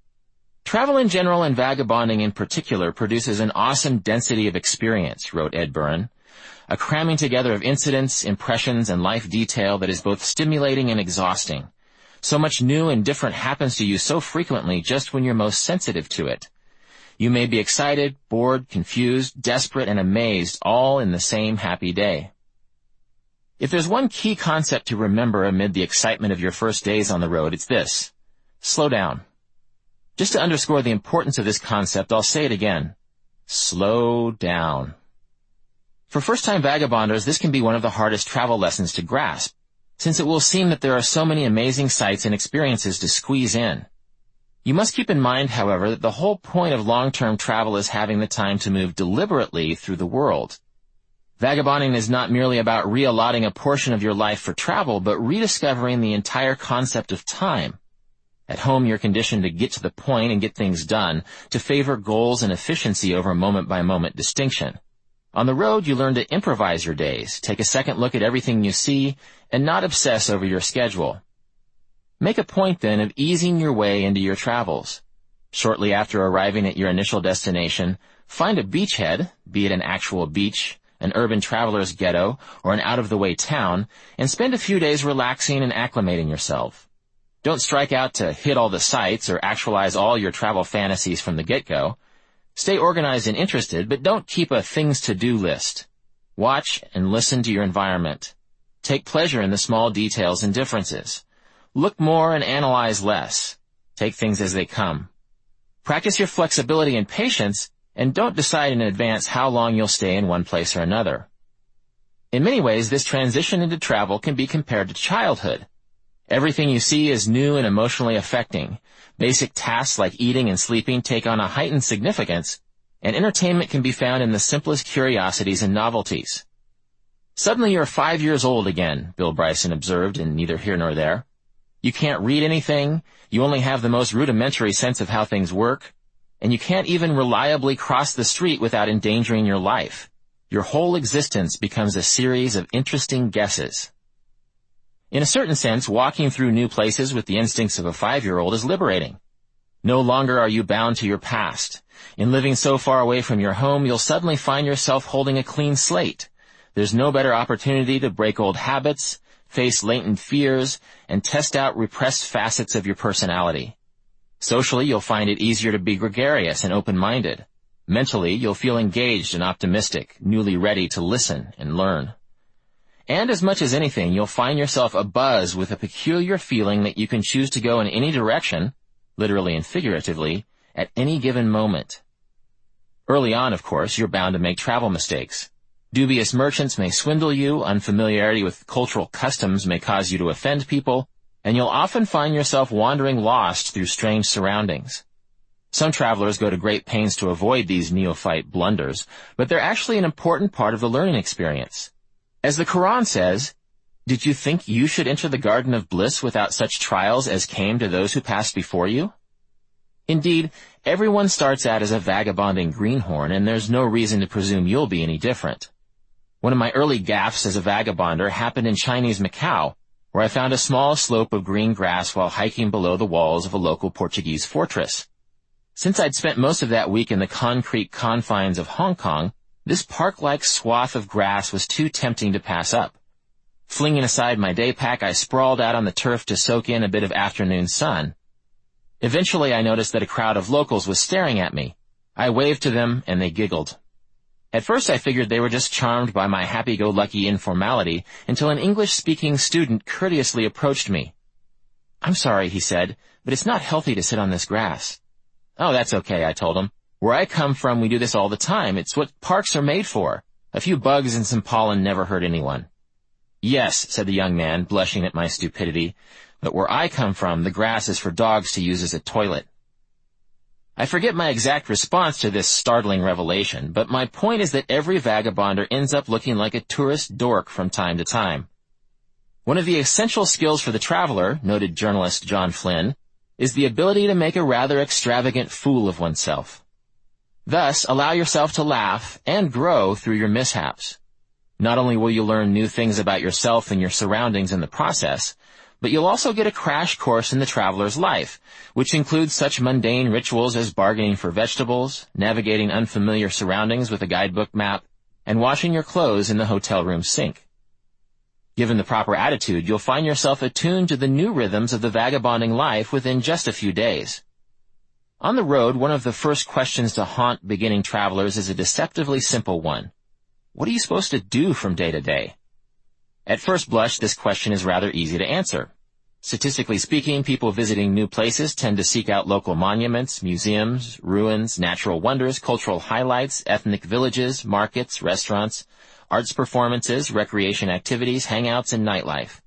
A: Travel in general and vagabonding in particular produces an awesome density of experience, wrote Ed Buren, a cramming together of incidents, impressions, and life detail that is both stimulating and exhausting. So much new and different happens to you so frequently just when you're most sensitive to it. You may be excited, bored, confused, desperate, and amazed all in the same happy day. If there's one key concept to remember amid the excitement of your first days on the road, it's this: slow down. Just to underscore the importance of this concept, I'll say it again. Slow down. For first-time vagabonders, this can be one of the hardest travel lessons to grasp, since it will seem that there are so many amazing sights and experiences to squeeze in. You must keep in mind, however, that the whole point of long-term travel is having the time to move deliberately through the world. Vagabonding is not merely about reallocating a portion of your life for travel, but rediscovering the entire concept of time. At home, you're conditioned to get to the point and get things done, to favor goals and efficiency over moment-by-moment distinction. On the road, you learn to improvise your days, take a second look at everything you see, and not obsess over your schedule. Make a point, then, of easing your way into your travels. Shortly after arriving at your initial destination, find a beachhead, be it an actual beach, an urban traveler's ghetto, or an out-of-the-way town, and spend a few days relaxing and acclimating yourself. Don't strike out to hit all the sights or actualize all your travel fantasies from the get-go. Stay organized and interested, but don't keep a things-to-do list. Watch and listen to your environment. Take pleasure in the small details and differences. Look more and analyze less. Take things as they come. Practice your flexibility and patience, and don't decide in advance how long you'll stay in one place or another. In many ways, this transition into travel can be compared to childhood. Everything you see is new and emotionally affecting. Basic tasks like eating and sleeping take on a heightened significance, and entertainment can be found in the simplest curiosities and novelties. Suddenly you're five years old again, Bill Bryson observed in Neither Here Nor There. You can't read anything, you only have the most rudimentary sense of how things work, and you can't even reliably cross the street without endangering your life. Your whole existence becomes a series of interesting guesses. In a certain sense, walking through new places with the instincts of a five-year-old is liberating. No longer are you bound to your past. In living so far away from your home, you'll suddenly find yourself holding a clean slate. There's no better opportunity to break old habits, face latent fears, and test out repressed facets of your personality. Socially, you'll find it easier to be gregarious and open-minded. Mentally, you'll feel engaged and optimistic, newly ready to listen and learn. And as much as anything, you'll find yourself abuzz with a peculiar feeling that you can choose to go in any direction, literally and figuratively, at any given moment. Early on, of course, you're bound to make travel mistakes. Dubious merchants may swindle you, unfamiliarity with cultural customs may cause you to offend people, and you'll often find yourself wandering lost through strange surroundings. Some travelers go to great pains to avoid these neophyte blunders, but they're actually an important part of the learning experience. As the Quran says, "Did you think you should enter the garden of bliss without such trials as came to those who passed before you?" Indeed, everyone starts out as a vagabonding greenhorn, and there's no reason to presume you'll be any different. One of my early gaffes as a vagabonder happened in Chinese Macau, where I found a small slope of green grass while hiking below the walls of a local Portuguese fortress. Since I'd spent most of that week in the concrete confines of Hong Kong, this park-like swath of grass was too tempting to pass up. Flinging aside my day pack, I sprawled out on the turf to soak in a bit of afternoon sun. Eventually, I noticed that a crowd of locals was staring at me. I waved to them, and they giggled. At first, I figured they were just charmed by my happy-go-lucky informality until an English-speaking student courteously approached me. "I'm sorry," he said, "but it's not healthy to sit on this grass." "Oh, that's okay," I told him. "Where I come from, we do this all the time. It's what parks are made for. A few bugs and some pollen never hurt anyone." "Yes," said the young man, blushing at my stupidity, "but where I come from, the grass is for dogs to use as a toilet." I forget my exact response to this startling revelation, but my point is that every vagabonder ends up looking like a tourist dork from time to time. One of the essential skills for the traveler, noted journalist John Flynn, is the ability to make a rather extravagant fool of oneself. Thus, allow yourself to laugh and grow through your mishaps. Not only will you learn new things about yourself and your surroundings in the process, but you'll also get a crash course in the traveler's life, which includes such mundane rituals as bargaining for vegetables, navigating unfamiliar surroundings with a guidebook map, and washing your clothes in the hotel room sink. Given the proper attitude, you'll find yourself attuned to the new rhythms of the vagabonding life within just a few days. On the road, one of the first questions to haunt beginning travelers is a deceptively simple one. What are you supposed to do from day to day? At first blush, this question is rather easy to answer. Statistically speaking, people visiting new places tend to seek out local monuments, museums, ruins, natural wonders, cultural highlights, ethnic villages, markets, restaurants, arts performances, recreation activities, hangouts, and nightlife.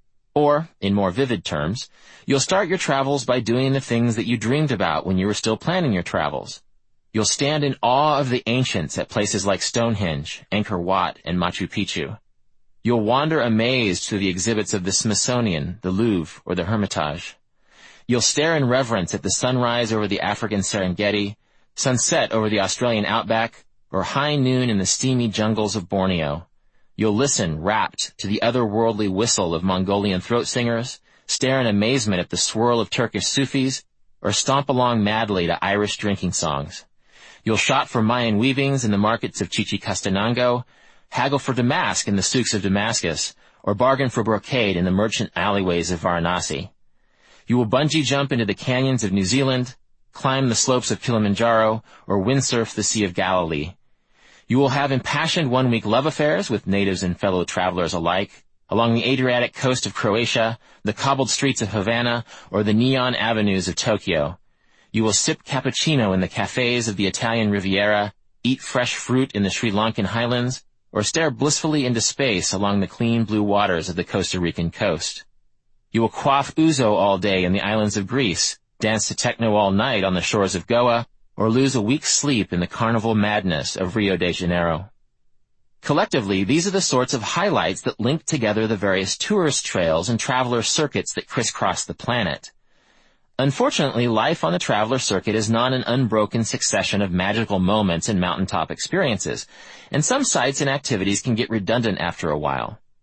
A: Or, in more vivid terms, you'll start your travels by doing the things that you dreamed about when you were still planning your travels. You'll stand in awe of the ancients at places like Stonehenge, Angkor Wat, and Machu Picchu. You'll wander amazed through the exhibits of the Smithsonian, the Louvre, or the Hermitage. You'll stare in reverence at the sunrise over the African Serengeti, sunset over the Australian outback, or high noon in the steamy jungles of Borneo. You'll listen, rapt, to the otherworldly whistle of Mongolian throat singers, stare in amazement at the swirl of Turkish Sufis, or stomp along madly to Irish drinking songs. You'll shop for Mayan weavings in the markets of Chichicastenango, haggle for damask in the souks of Damascus, or bargain for brocade in the merchant alleyways of Varanasi. You will bungee jump into the canyons of New Zealand, climb the slopes of Kilimanjaro, or windsurf the Sea of Galilee. You will have impassioned one-week love affairs with natives and fellow travelers alike, along the Adriatic coast of Croatia, the cobbled streets of Havana, or the neon avenues of Tokyo. You will sip cappuccino in the cafes of the Italian Riviera, eat fresh fruit in the Sri Lankan highlands, or stare blissfully into space along the clean blue waters of the Costa Rican coast. You will quaff ouzo all day in the islands of Greece, dance to techno all night on the shores of Goa, or lose a week's sleep in the carnival madness of Rio de Janeiro. Collectively, these are the sorts of highlights that link together the various tourist trails and traveler circuits that crisscross the planet. Unfortunately, life on the traveler circuit is not an unbroken succession of magical moments and mountaintop experiences, and some sites and activities can get redundant after a while.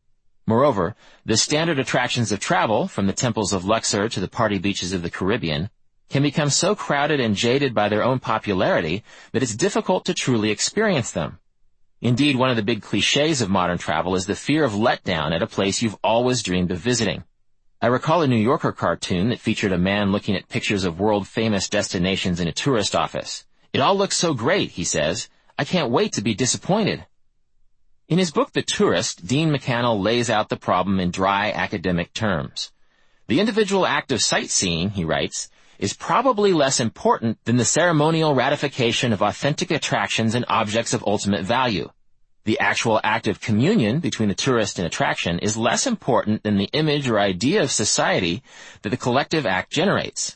A: Moreover, the standard attractions of travel, from the temples of Luxor to the party beaches of the Caribbean, can become so crowded and jaded by their own popularity that it's difficult to truly experience them. Indeed, one of the big cliches of modern travel is the fear of letdown at a place you've always dreamed of visiting. I recall a New Yorker cartoon that featured a man looking at pictures of world-famous destinations in a tourist office. "It all looks so great," he says. "I can't wait to be disappointed." In his book, The Tourist, Dean McCannell lays out the problem in dry academic terms. The individual act of sightseeing, he writes, is probably less important than the ceremonial ratification of authentic attractions and objects of ultimate value. The actual act of communion between the tourist and attraction is less important than the image or idea of society that the collective act generates.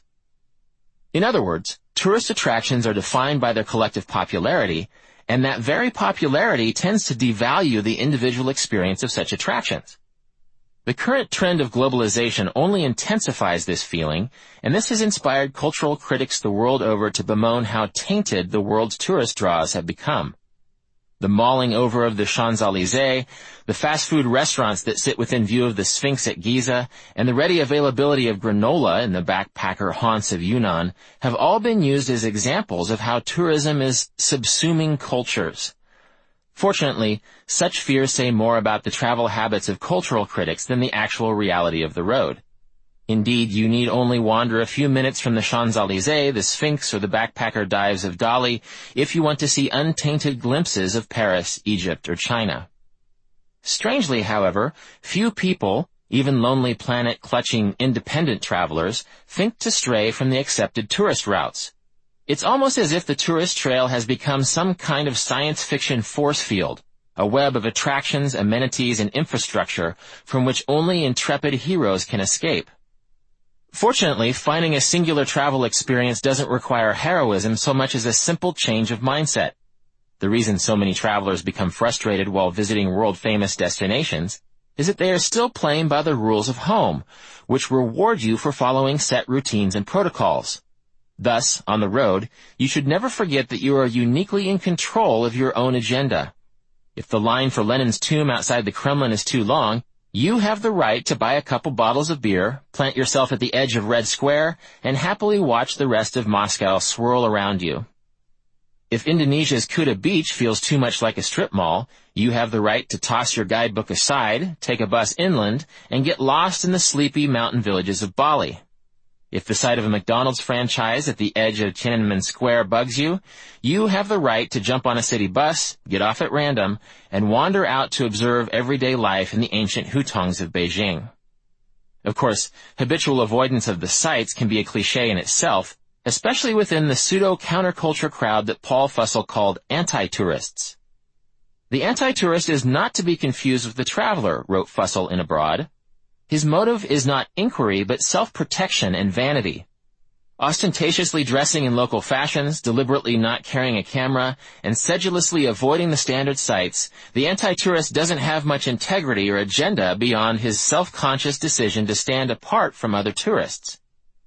A: In other words, tourist attractions are defined by their collective popularity, and that very popularity tends to devalue the individual experience of such attractions. The current trend of globalization only intensifies this feeling, and this has inspired cultural critics the world over to bemoan how tainted the world's tourist draws have become. The mauling over of the Champs-Élysées, the fast food restaurants that sit within view of the Sphinx at Giza, and the ready availability of granola in the backpacker haunts of Yunnan have all been used as examples of how tourism is subsuming cultures. Fortunately, such fears say more about the travel habits of cultural critics than the actual reality of the road. Indeed, you need only wander a few minutes from the Champs-Élysées, the Sphinx, or the backpacker dives of Dali if you want to see untainted glimpses of Paris, Egypt, or China. Strangely, however, few people, even Lonely Planet-clutching independent travelers, think to stray from the accepted tourist routes. It's almost as if the tourist trail has become some kind of science fiction force field, a web of attractions, amenities, and infrastructure from which only intrepid heroes can escape. Fortunately, finding a singular travel experience doesn't require heroism so much as a simple change of mindset. The reason so many travelers become frustrated while visiting world-famous destinations is that they are still playing by the rules of home, which reward you for following set routines and protocols. Thus, on the road, you should never forget that you are uniquely in control of your own agenda. If the line for Lenin's tomb outside the Kremlin is too long, you have the right to buy a couple bottles of beer, plant yourself at the edge of Red Square, and happily watch the rest of Moscow swirl around you. If Indonesia's Kuta Beach feels too much like a strip mall, you have the right to toss your guidebook aside, take a bus inland, and get lost in the sleepy mountain villages of Bali. If the sight of a McDonald's franchise at the edge of Tiananmen Square bugs you, you have the right to jump on a city bus, get off at random, and wander out to observe everyday life in the ancient hutongs of Beijing. Of course, habitual avoidance of the sights can be a cliché in itself, especially within the pseudo-counterculture crowd that Paul Fussell called anti-tourists. The anti-tourist is not to be confused with the traveler, wrote Fussell in Abroad. His motive is not inquiry, but self-protection and vanity. Ostentatiously dressing in local fashions, deliberately not carrying a camera, and sedulously avoiding the standard sights, the anti-tourist doesn't have much integrity or agenda beyond his self-conscious decision to stand apart from other tourists.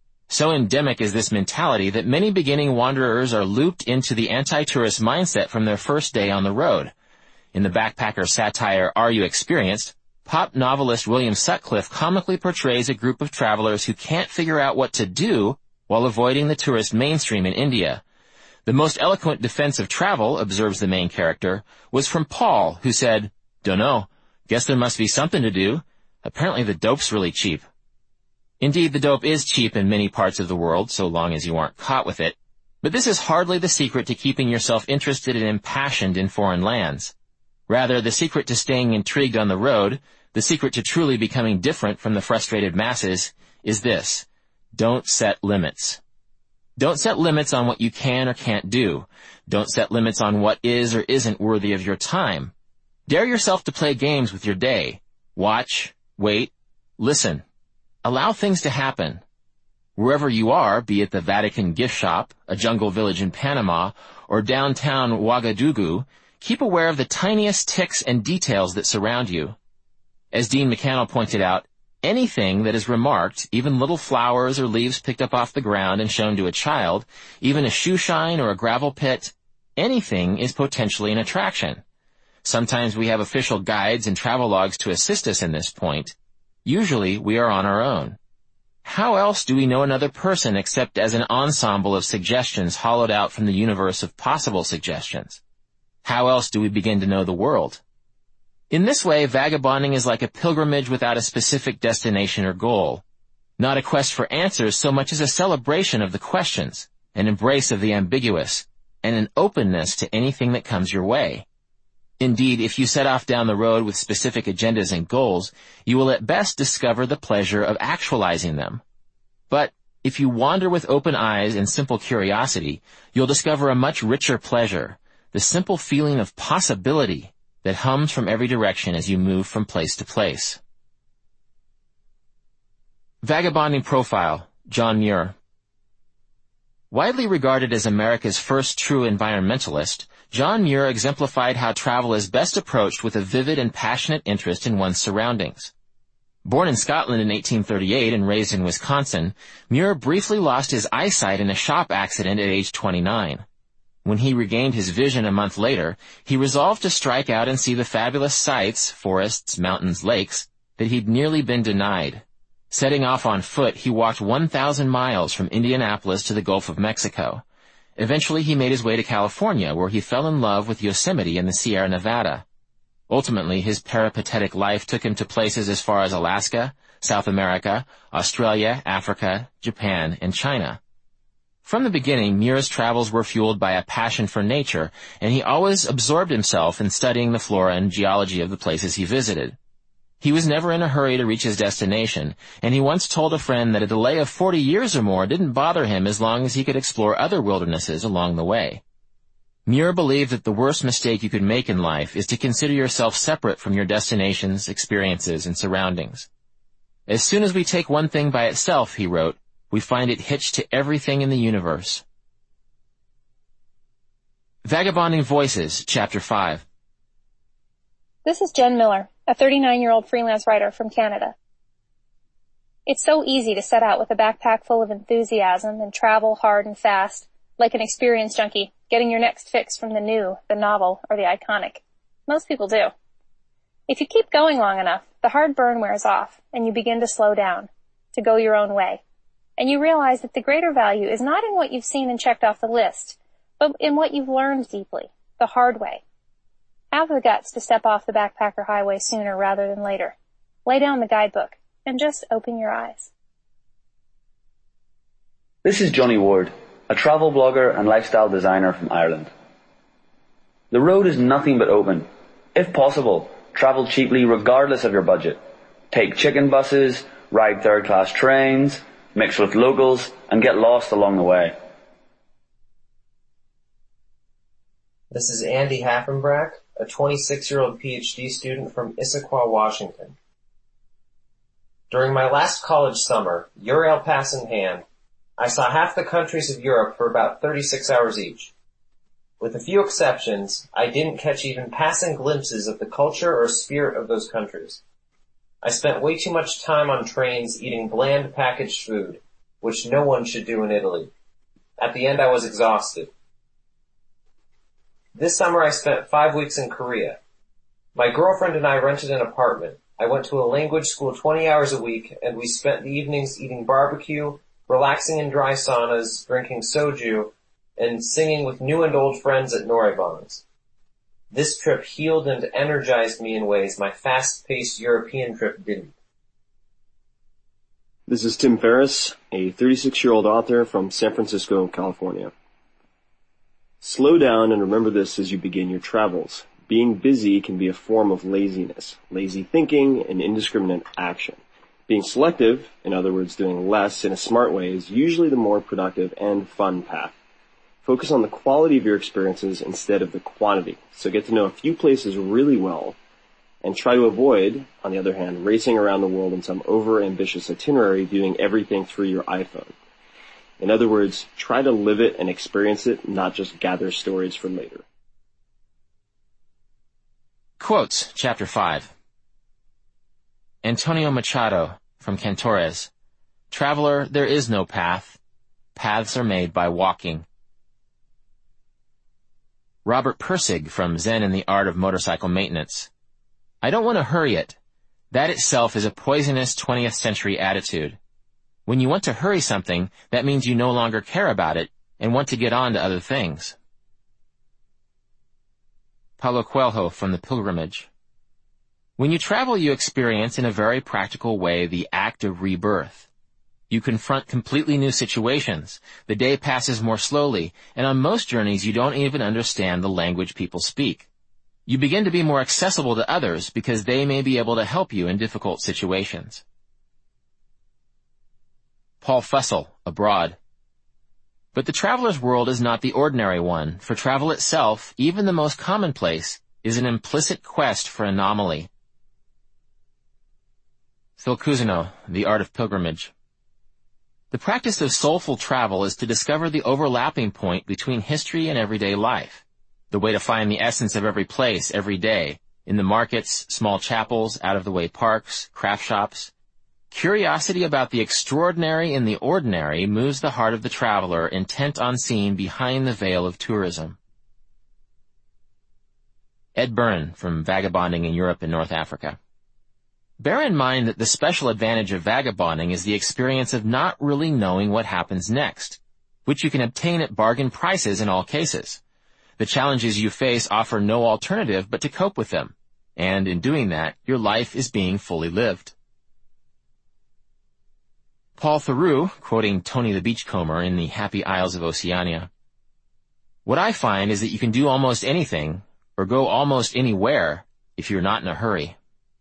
A: So endemic is this mentality that many beginning wanderers are looped into the anti-tourist mindset from their first day on the road. In the backpacker satire Are You Experienced?, pop novelist William Sutcliffe comically portrays a group of travelers who can't figure out what to do while avoiding the tourist mainstream in India. The most eloquent defense of travel, observes the main character, was from Paul, who said, "Dunno, guess there must be something to do. Apparently the dope's really cheap." Indeed, the dope is cheap in many parts of the world, so long as you aren't caught with it. But this is hardly the secret to keeping yourself interested and impassioned in foreign lands. Rather, the secret to staying intrigued on the road, the secret to truly becoming different from the frustrated masses, is this: don't set limits. Don't set limits on what you can or can't do. Don't set limits on what is or isn't worthy of your time. Dare yourself to play games with your day. Watch, wait, listen. Allow things to happen. Wherever you are, be it the Vatican gift shop, a jungle village in Panama, or downtown Ouagadougou, keep aware of the tiniest ticks and details that surround you. As Dean McCannell pointed out, anything that is remarked, even little flowers or leaves picked up off the ground and shown to a child, even a shoe shine or a gravel pit, anything is potentially an attraction. Sometimes we have official guides and travelogues to assist us in this point. Usually we are on our own. How else do we know another person except as an ensemble of suggestions hollowed out from the universe of possible suggestions? How else do we begin to know the world? In this way, vagabonding is like a pilgrimage without a specific destination or goal. Not a quest for answers so much as a celebration of the questions, an embrace of the ambiguous, and an openness to anything that comes your way. Indeed, if you set off down the road with specific agendas and goals, you will at best discover the pleasure of actualizing them. But if you wander with open eyes and simple curiosity, you'll discover a much richer pleasure, the simple feeling of possibility that hums from every direction as you move from place to place. Vagabonding Profile, John Muir. Widely regarded as America's first true environmentalist, John Muir exemplified how travel is best approached with a vivid and passionate interest in one's surroundings. Born in Scotland in eighteen thirty-eight and raised in Wisconsin, Muir briefly lost his eyesight in a shop accident at age twenty-nine. When he regained his vision a month later, he resolved to strike out and see the fabulous sights, forests, mountains, lakes, that he'd nearly been denied. Setting off on foot, he walked one thousand miles from Indianapolis to the Gulf of Mexico. Eventually, he made his way to California, where he fell in love with Yosemite and the Sierra Nevada. Ultimately, his peripatetic life took him to places as far as Alaska, South America, Australia, Africa, Japan, and China. From the beginning, Muir's travels were fueled by a passion for nature, and he always absorbed himself in studying the flora and geology of the places he visited. He was never in a hurry to reach his destination, and he once told a friend that a delay of forty years or more didn't bother him as long as he could explore other wildernesses along the way. Muir believed that the worst mistake you could make in life is to consider yourself separate from your destinations, experiences, and surroundings. As soon as we take one thing by itself, he wrote, we find it hitched to everything in the universe. Vagabonding Voices, Chapter five.
E: This is Jen Miller, a thirty-nine-year-old freelance writer from Canada. It's so easy to set out with a backpack full of enthusiasm and travel hard and fast, like an experience junkie, getting your next fix from the new, the novel, or the iconic. Most people do. If you keep going long enough, the hard burn wears off, and you begin to slow down, to go your own way. And you realize that the greater value is not in what you've seen and checked off the list, but in what you've learned deeply, the hard way. Have the guts to step off the backpacker highway sooner rather than later. Lay down the guidebook and just open your eyes.
F: This is Johnny Ward, a travel blogger and lifestyle designer from Ireland. The road is nothing but open. If possible, travel cheaply regardless of your budget. Take chicken buses, ride third-class trains, mix with locals, and get lost along the way.
G: This is Andy Haffenbrack, a twenty-six-year-old PhD student from Issaquah, Washington. During my last college summer, Eurail Pass in hand, I saw half the countries of Europe for about thirty-six hours each. With a few exceptions, I didn't catch even passing glimpses of the culture or spirit of those countries. I spent way too much time on trains eating bland packaged food, which no one should do in Italy. At the end, I was exhausted. This summer I spent five weeks in Korea. My girlfriend and I rented an apartment. I went to a language school twenty hours a week, and we spent the evenings eating barbecue, relaxing in dry saunas, drinking soju, and singing with new and old friends at noraebans. This trip healed and energized me in ways my fast-paced European trip didn't.
H: This is Tim Ferriss, a thirty-six-year-old author from San Francisco, California. Slow down and remember this as you begin your travels. Being busy can be a form of laziness, lazy thinking, and indiscriminate action. Being selective, in other words, doing less in a smart way, is usually the more productive and fun path. Focus on the quality of your experiences instead of the quantity. So get to know a few places really well, and try to avoid, on the other hand, racing around the world in some over-ambitious itinerary, viewing everything through your iPhone. In other words, try to live it and experience it, not just gather stories for later.
A: Quotes, Chapter five. Antonio Machado, from Cantores. Traveler, there is no path. Paths are made by walking. Robert Pirsig from Zen and the Art of Motorcycle Maintenance. I don't want to hurry it. That itself is a poisonous twentieth century attitude. When you want to hurry something, that means you no longer care about it and want to get on to other things. Paulo Coelho from The Pilgrimage. When you travel, you experience in a very practical way the act of rebirth. You confront completely new situations. The day passes more slowly, and on most journeys you don't even understand the language people speak. You begin to be more accessible to others because they may be able to help you in difficult situations. Paul Fussell, Abroad. But the traveler's world is not the ordinary one, for travel itself, even the most commonplace, is an implicit quest for anomaly. Phil Cousineau, The Art of Pilgrimage. The practice of soulful travel is to discover the overlapping point between history and everyday life, the way to find the essence of every place, every day, in the markets, small chapels, out-of-the-way parks, craft shops. Curiosity about the extraordinary in the ordinary moves the heart of the traveler intent on seeing behind the veil of tourism. Ed Byrne from Vagabonding in Europe and North Africa. Bear in mind that the special advantage of vagabonding is the experience of not really knowing what happens next, which you can obtain at bargain prices in all cases. The challenges you face offer no alternative but to cope with them, and in doing that, your life is being fully lived. Paul Theroux, quoting Tony the Beachcomber in The Happy Isles of Oceania. What I find is that you can do almost anything, or go almost anywhere, if you're not in a hurry.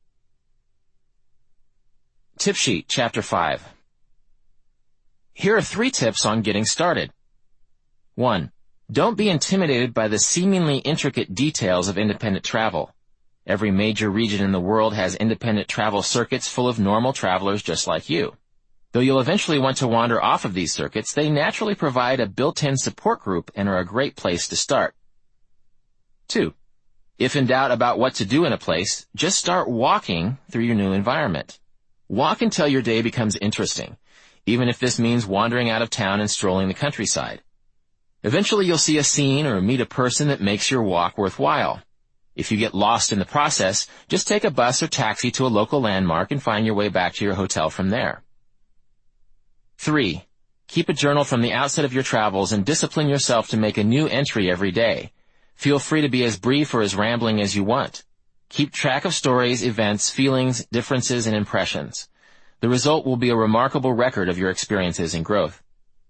A: Tip Sheet, Chapter five. Here are three tips on getting started. One. Don't be intimidated by the seemingly intricate details of independent travel. Every major region in the world has independent travel circuits full of normal travelers just like you. Though you'll eventually want to wander off of these circuits, they naturally provide a built-in support group and are a great place to start. Two. If in doubt about what to do in a place, just start walking through your new environment. Walk until your day becomes interesting, even if this means wandering out of town and strolling the countryside. Eventually you'll see a scene or meet a person that makes your walk worthwhile. If you get lost in the process, just take a bus or taxi to a local landmark and find your way back to your hotel from there. Three. Keep a journal from the outset of your travels and discipline yourself to make a new entry every day. Feel free to be as brief or as rambling as you want. Keep track of stories, events, feelings, differences, and impressions. The result will be a remarkable record of your experiences and growth.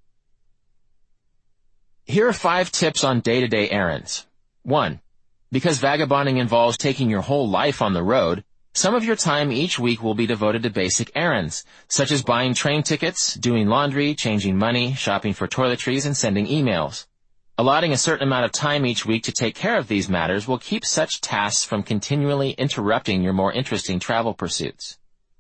A: Here are five tips on day-to-day errands. One. Because vagabonding involves taking your whole life on the road, some of your time each week will be devoted to basic errands, such as buying train tickets, doing laundry, changing money, shopping for toiletries, and sending emails. Allotting a certain amount of time each week to take care of these matters will keep such tasks from continually interrupting your more interesting travel pursuits.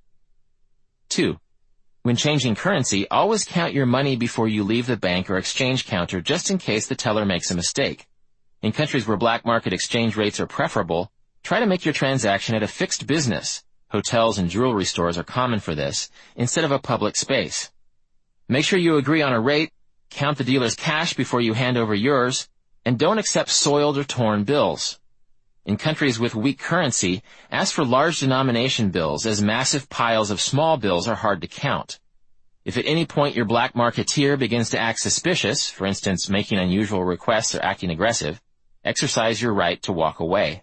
A: Two. When changing currency, always count your money before you leave the bank or exchange counter just in case the teller makes a mistake. In countries where black market exchange rates are preferable, try to make your transaction at a fixed business. Hotels and jewelry stores are common for this, instead of a public space. Make sure you agree on a rate, count the dealer's cash before you hand over yours, and don't accept soiled or torn bills. In countries with weak currency, ask for large denomination bills, as massive piles of small bills are hard to count. If at any point your black marketeer begins to act suspicious, for instance making unusual requests or acting aggressive, exercise your right to walk away.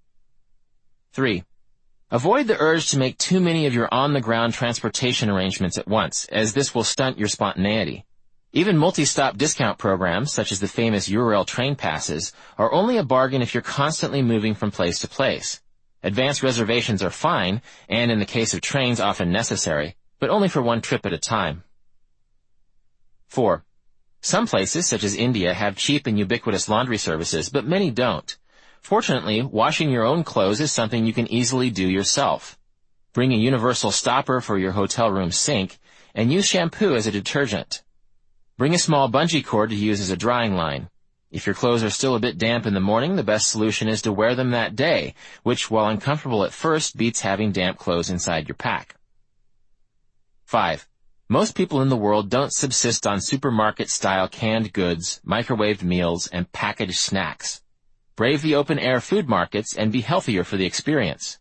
A: Three. Avoid the urge to make too many of your on-the-ground transportation arrangements at once, as this will stunt your spontaneity. Even multi-stop discount programs, such as the famous Eurail train passes, are only a bargain if you're constantly moving from place to place. Advanced reservations are fine, and in the case of trains often necessary, but only for one trip at a time. Four. Some places, such as India, have cheap and ubiquitous laundry services, but many don't. Fortunately, washing your own clothes is something you can easily do yourself. Bring a universal stopper for your hotel room sink, and use shampoo as a detergent. Bring a small bungee cord to use as a drying line. If your clothes are still a bit damp in the morning, the best solution is to wear them that day, which, while uncomfortable at first, beats having damp clothes inside your pack. Five. Most people in the world don't subsist on supermarket-style canned goods, microwaved meals, and packaged snacks. brave the open-air food markets, and be healthier for the experience.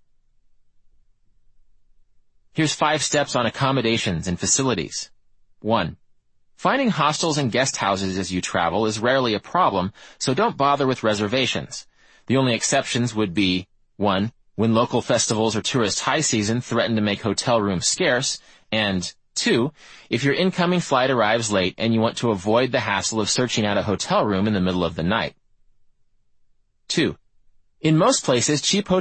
A: Here's five steps on accommodations and facilities. One. Finding hostels and guest houses as you travel is rarely a problem, so don't bother with reservations. The only exceptions would be, one. When local festivals or tourist high season threaten to make hotel rooms scarce, and two. If your incoming flight arrives late and you want to avoid the hassle of searching out a hotel room in the middle of the night. Two. In most places, cheap hotels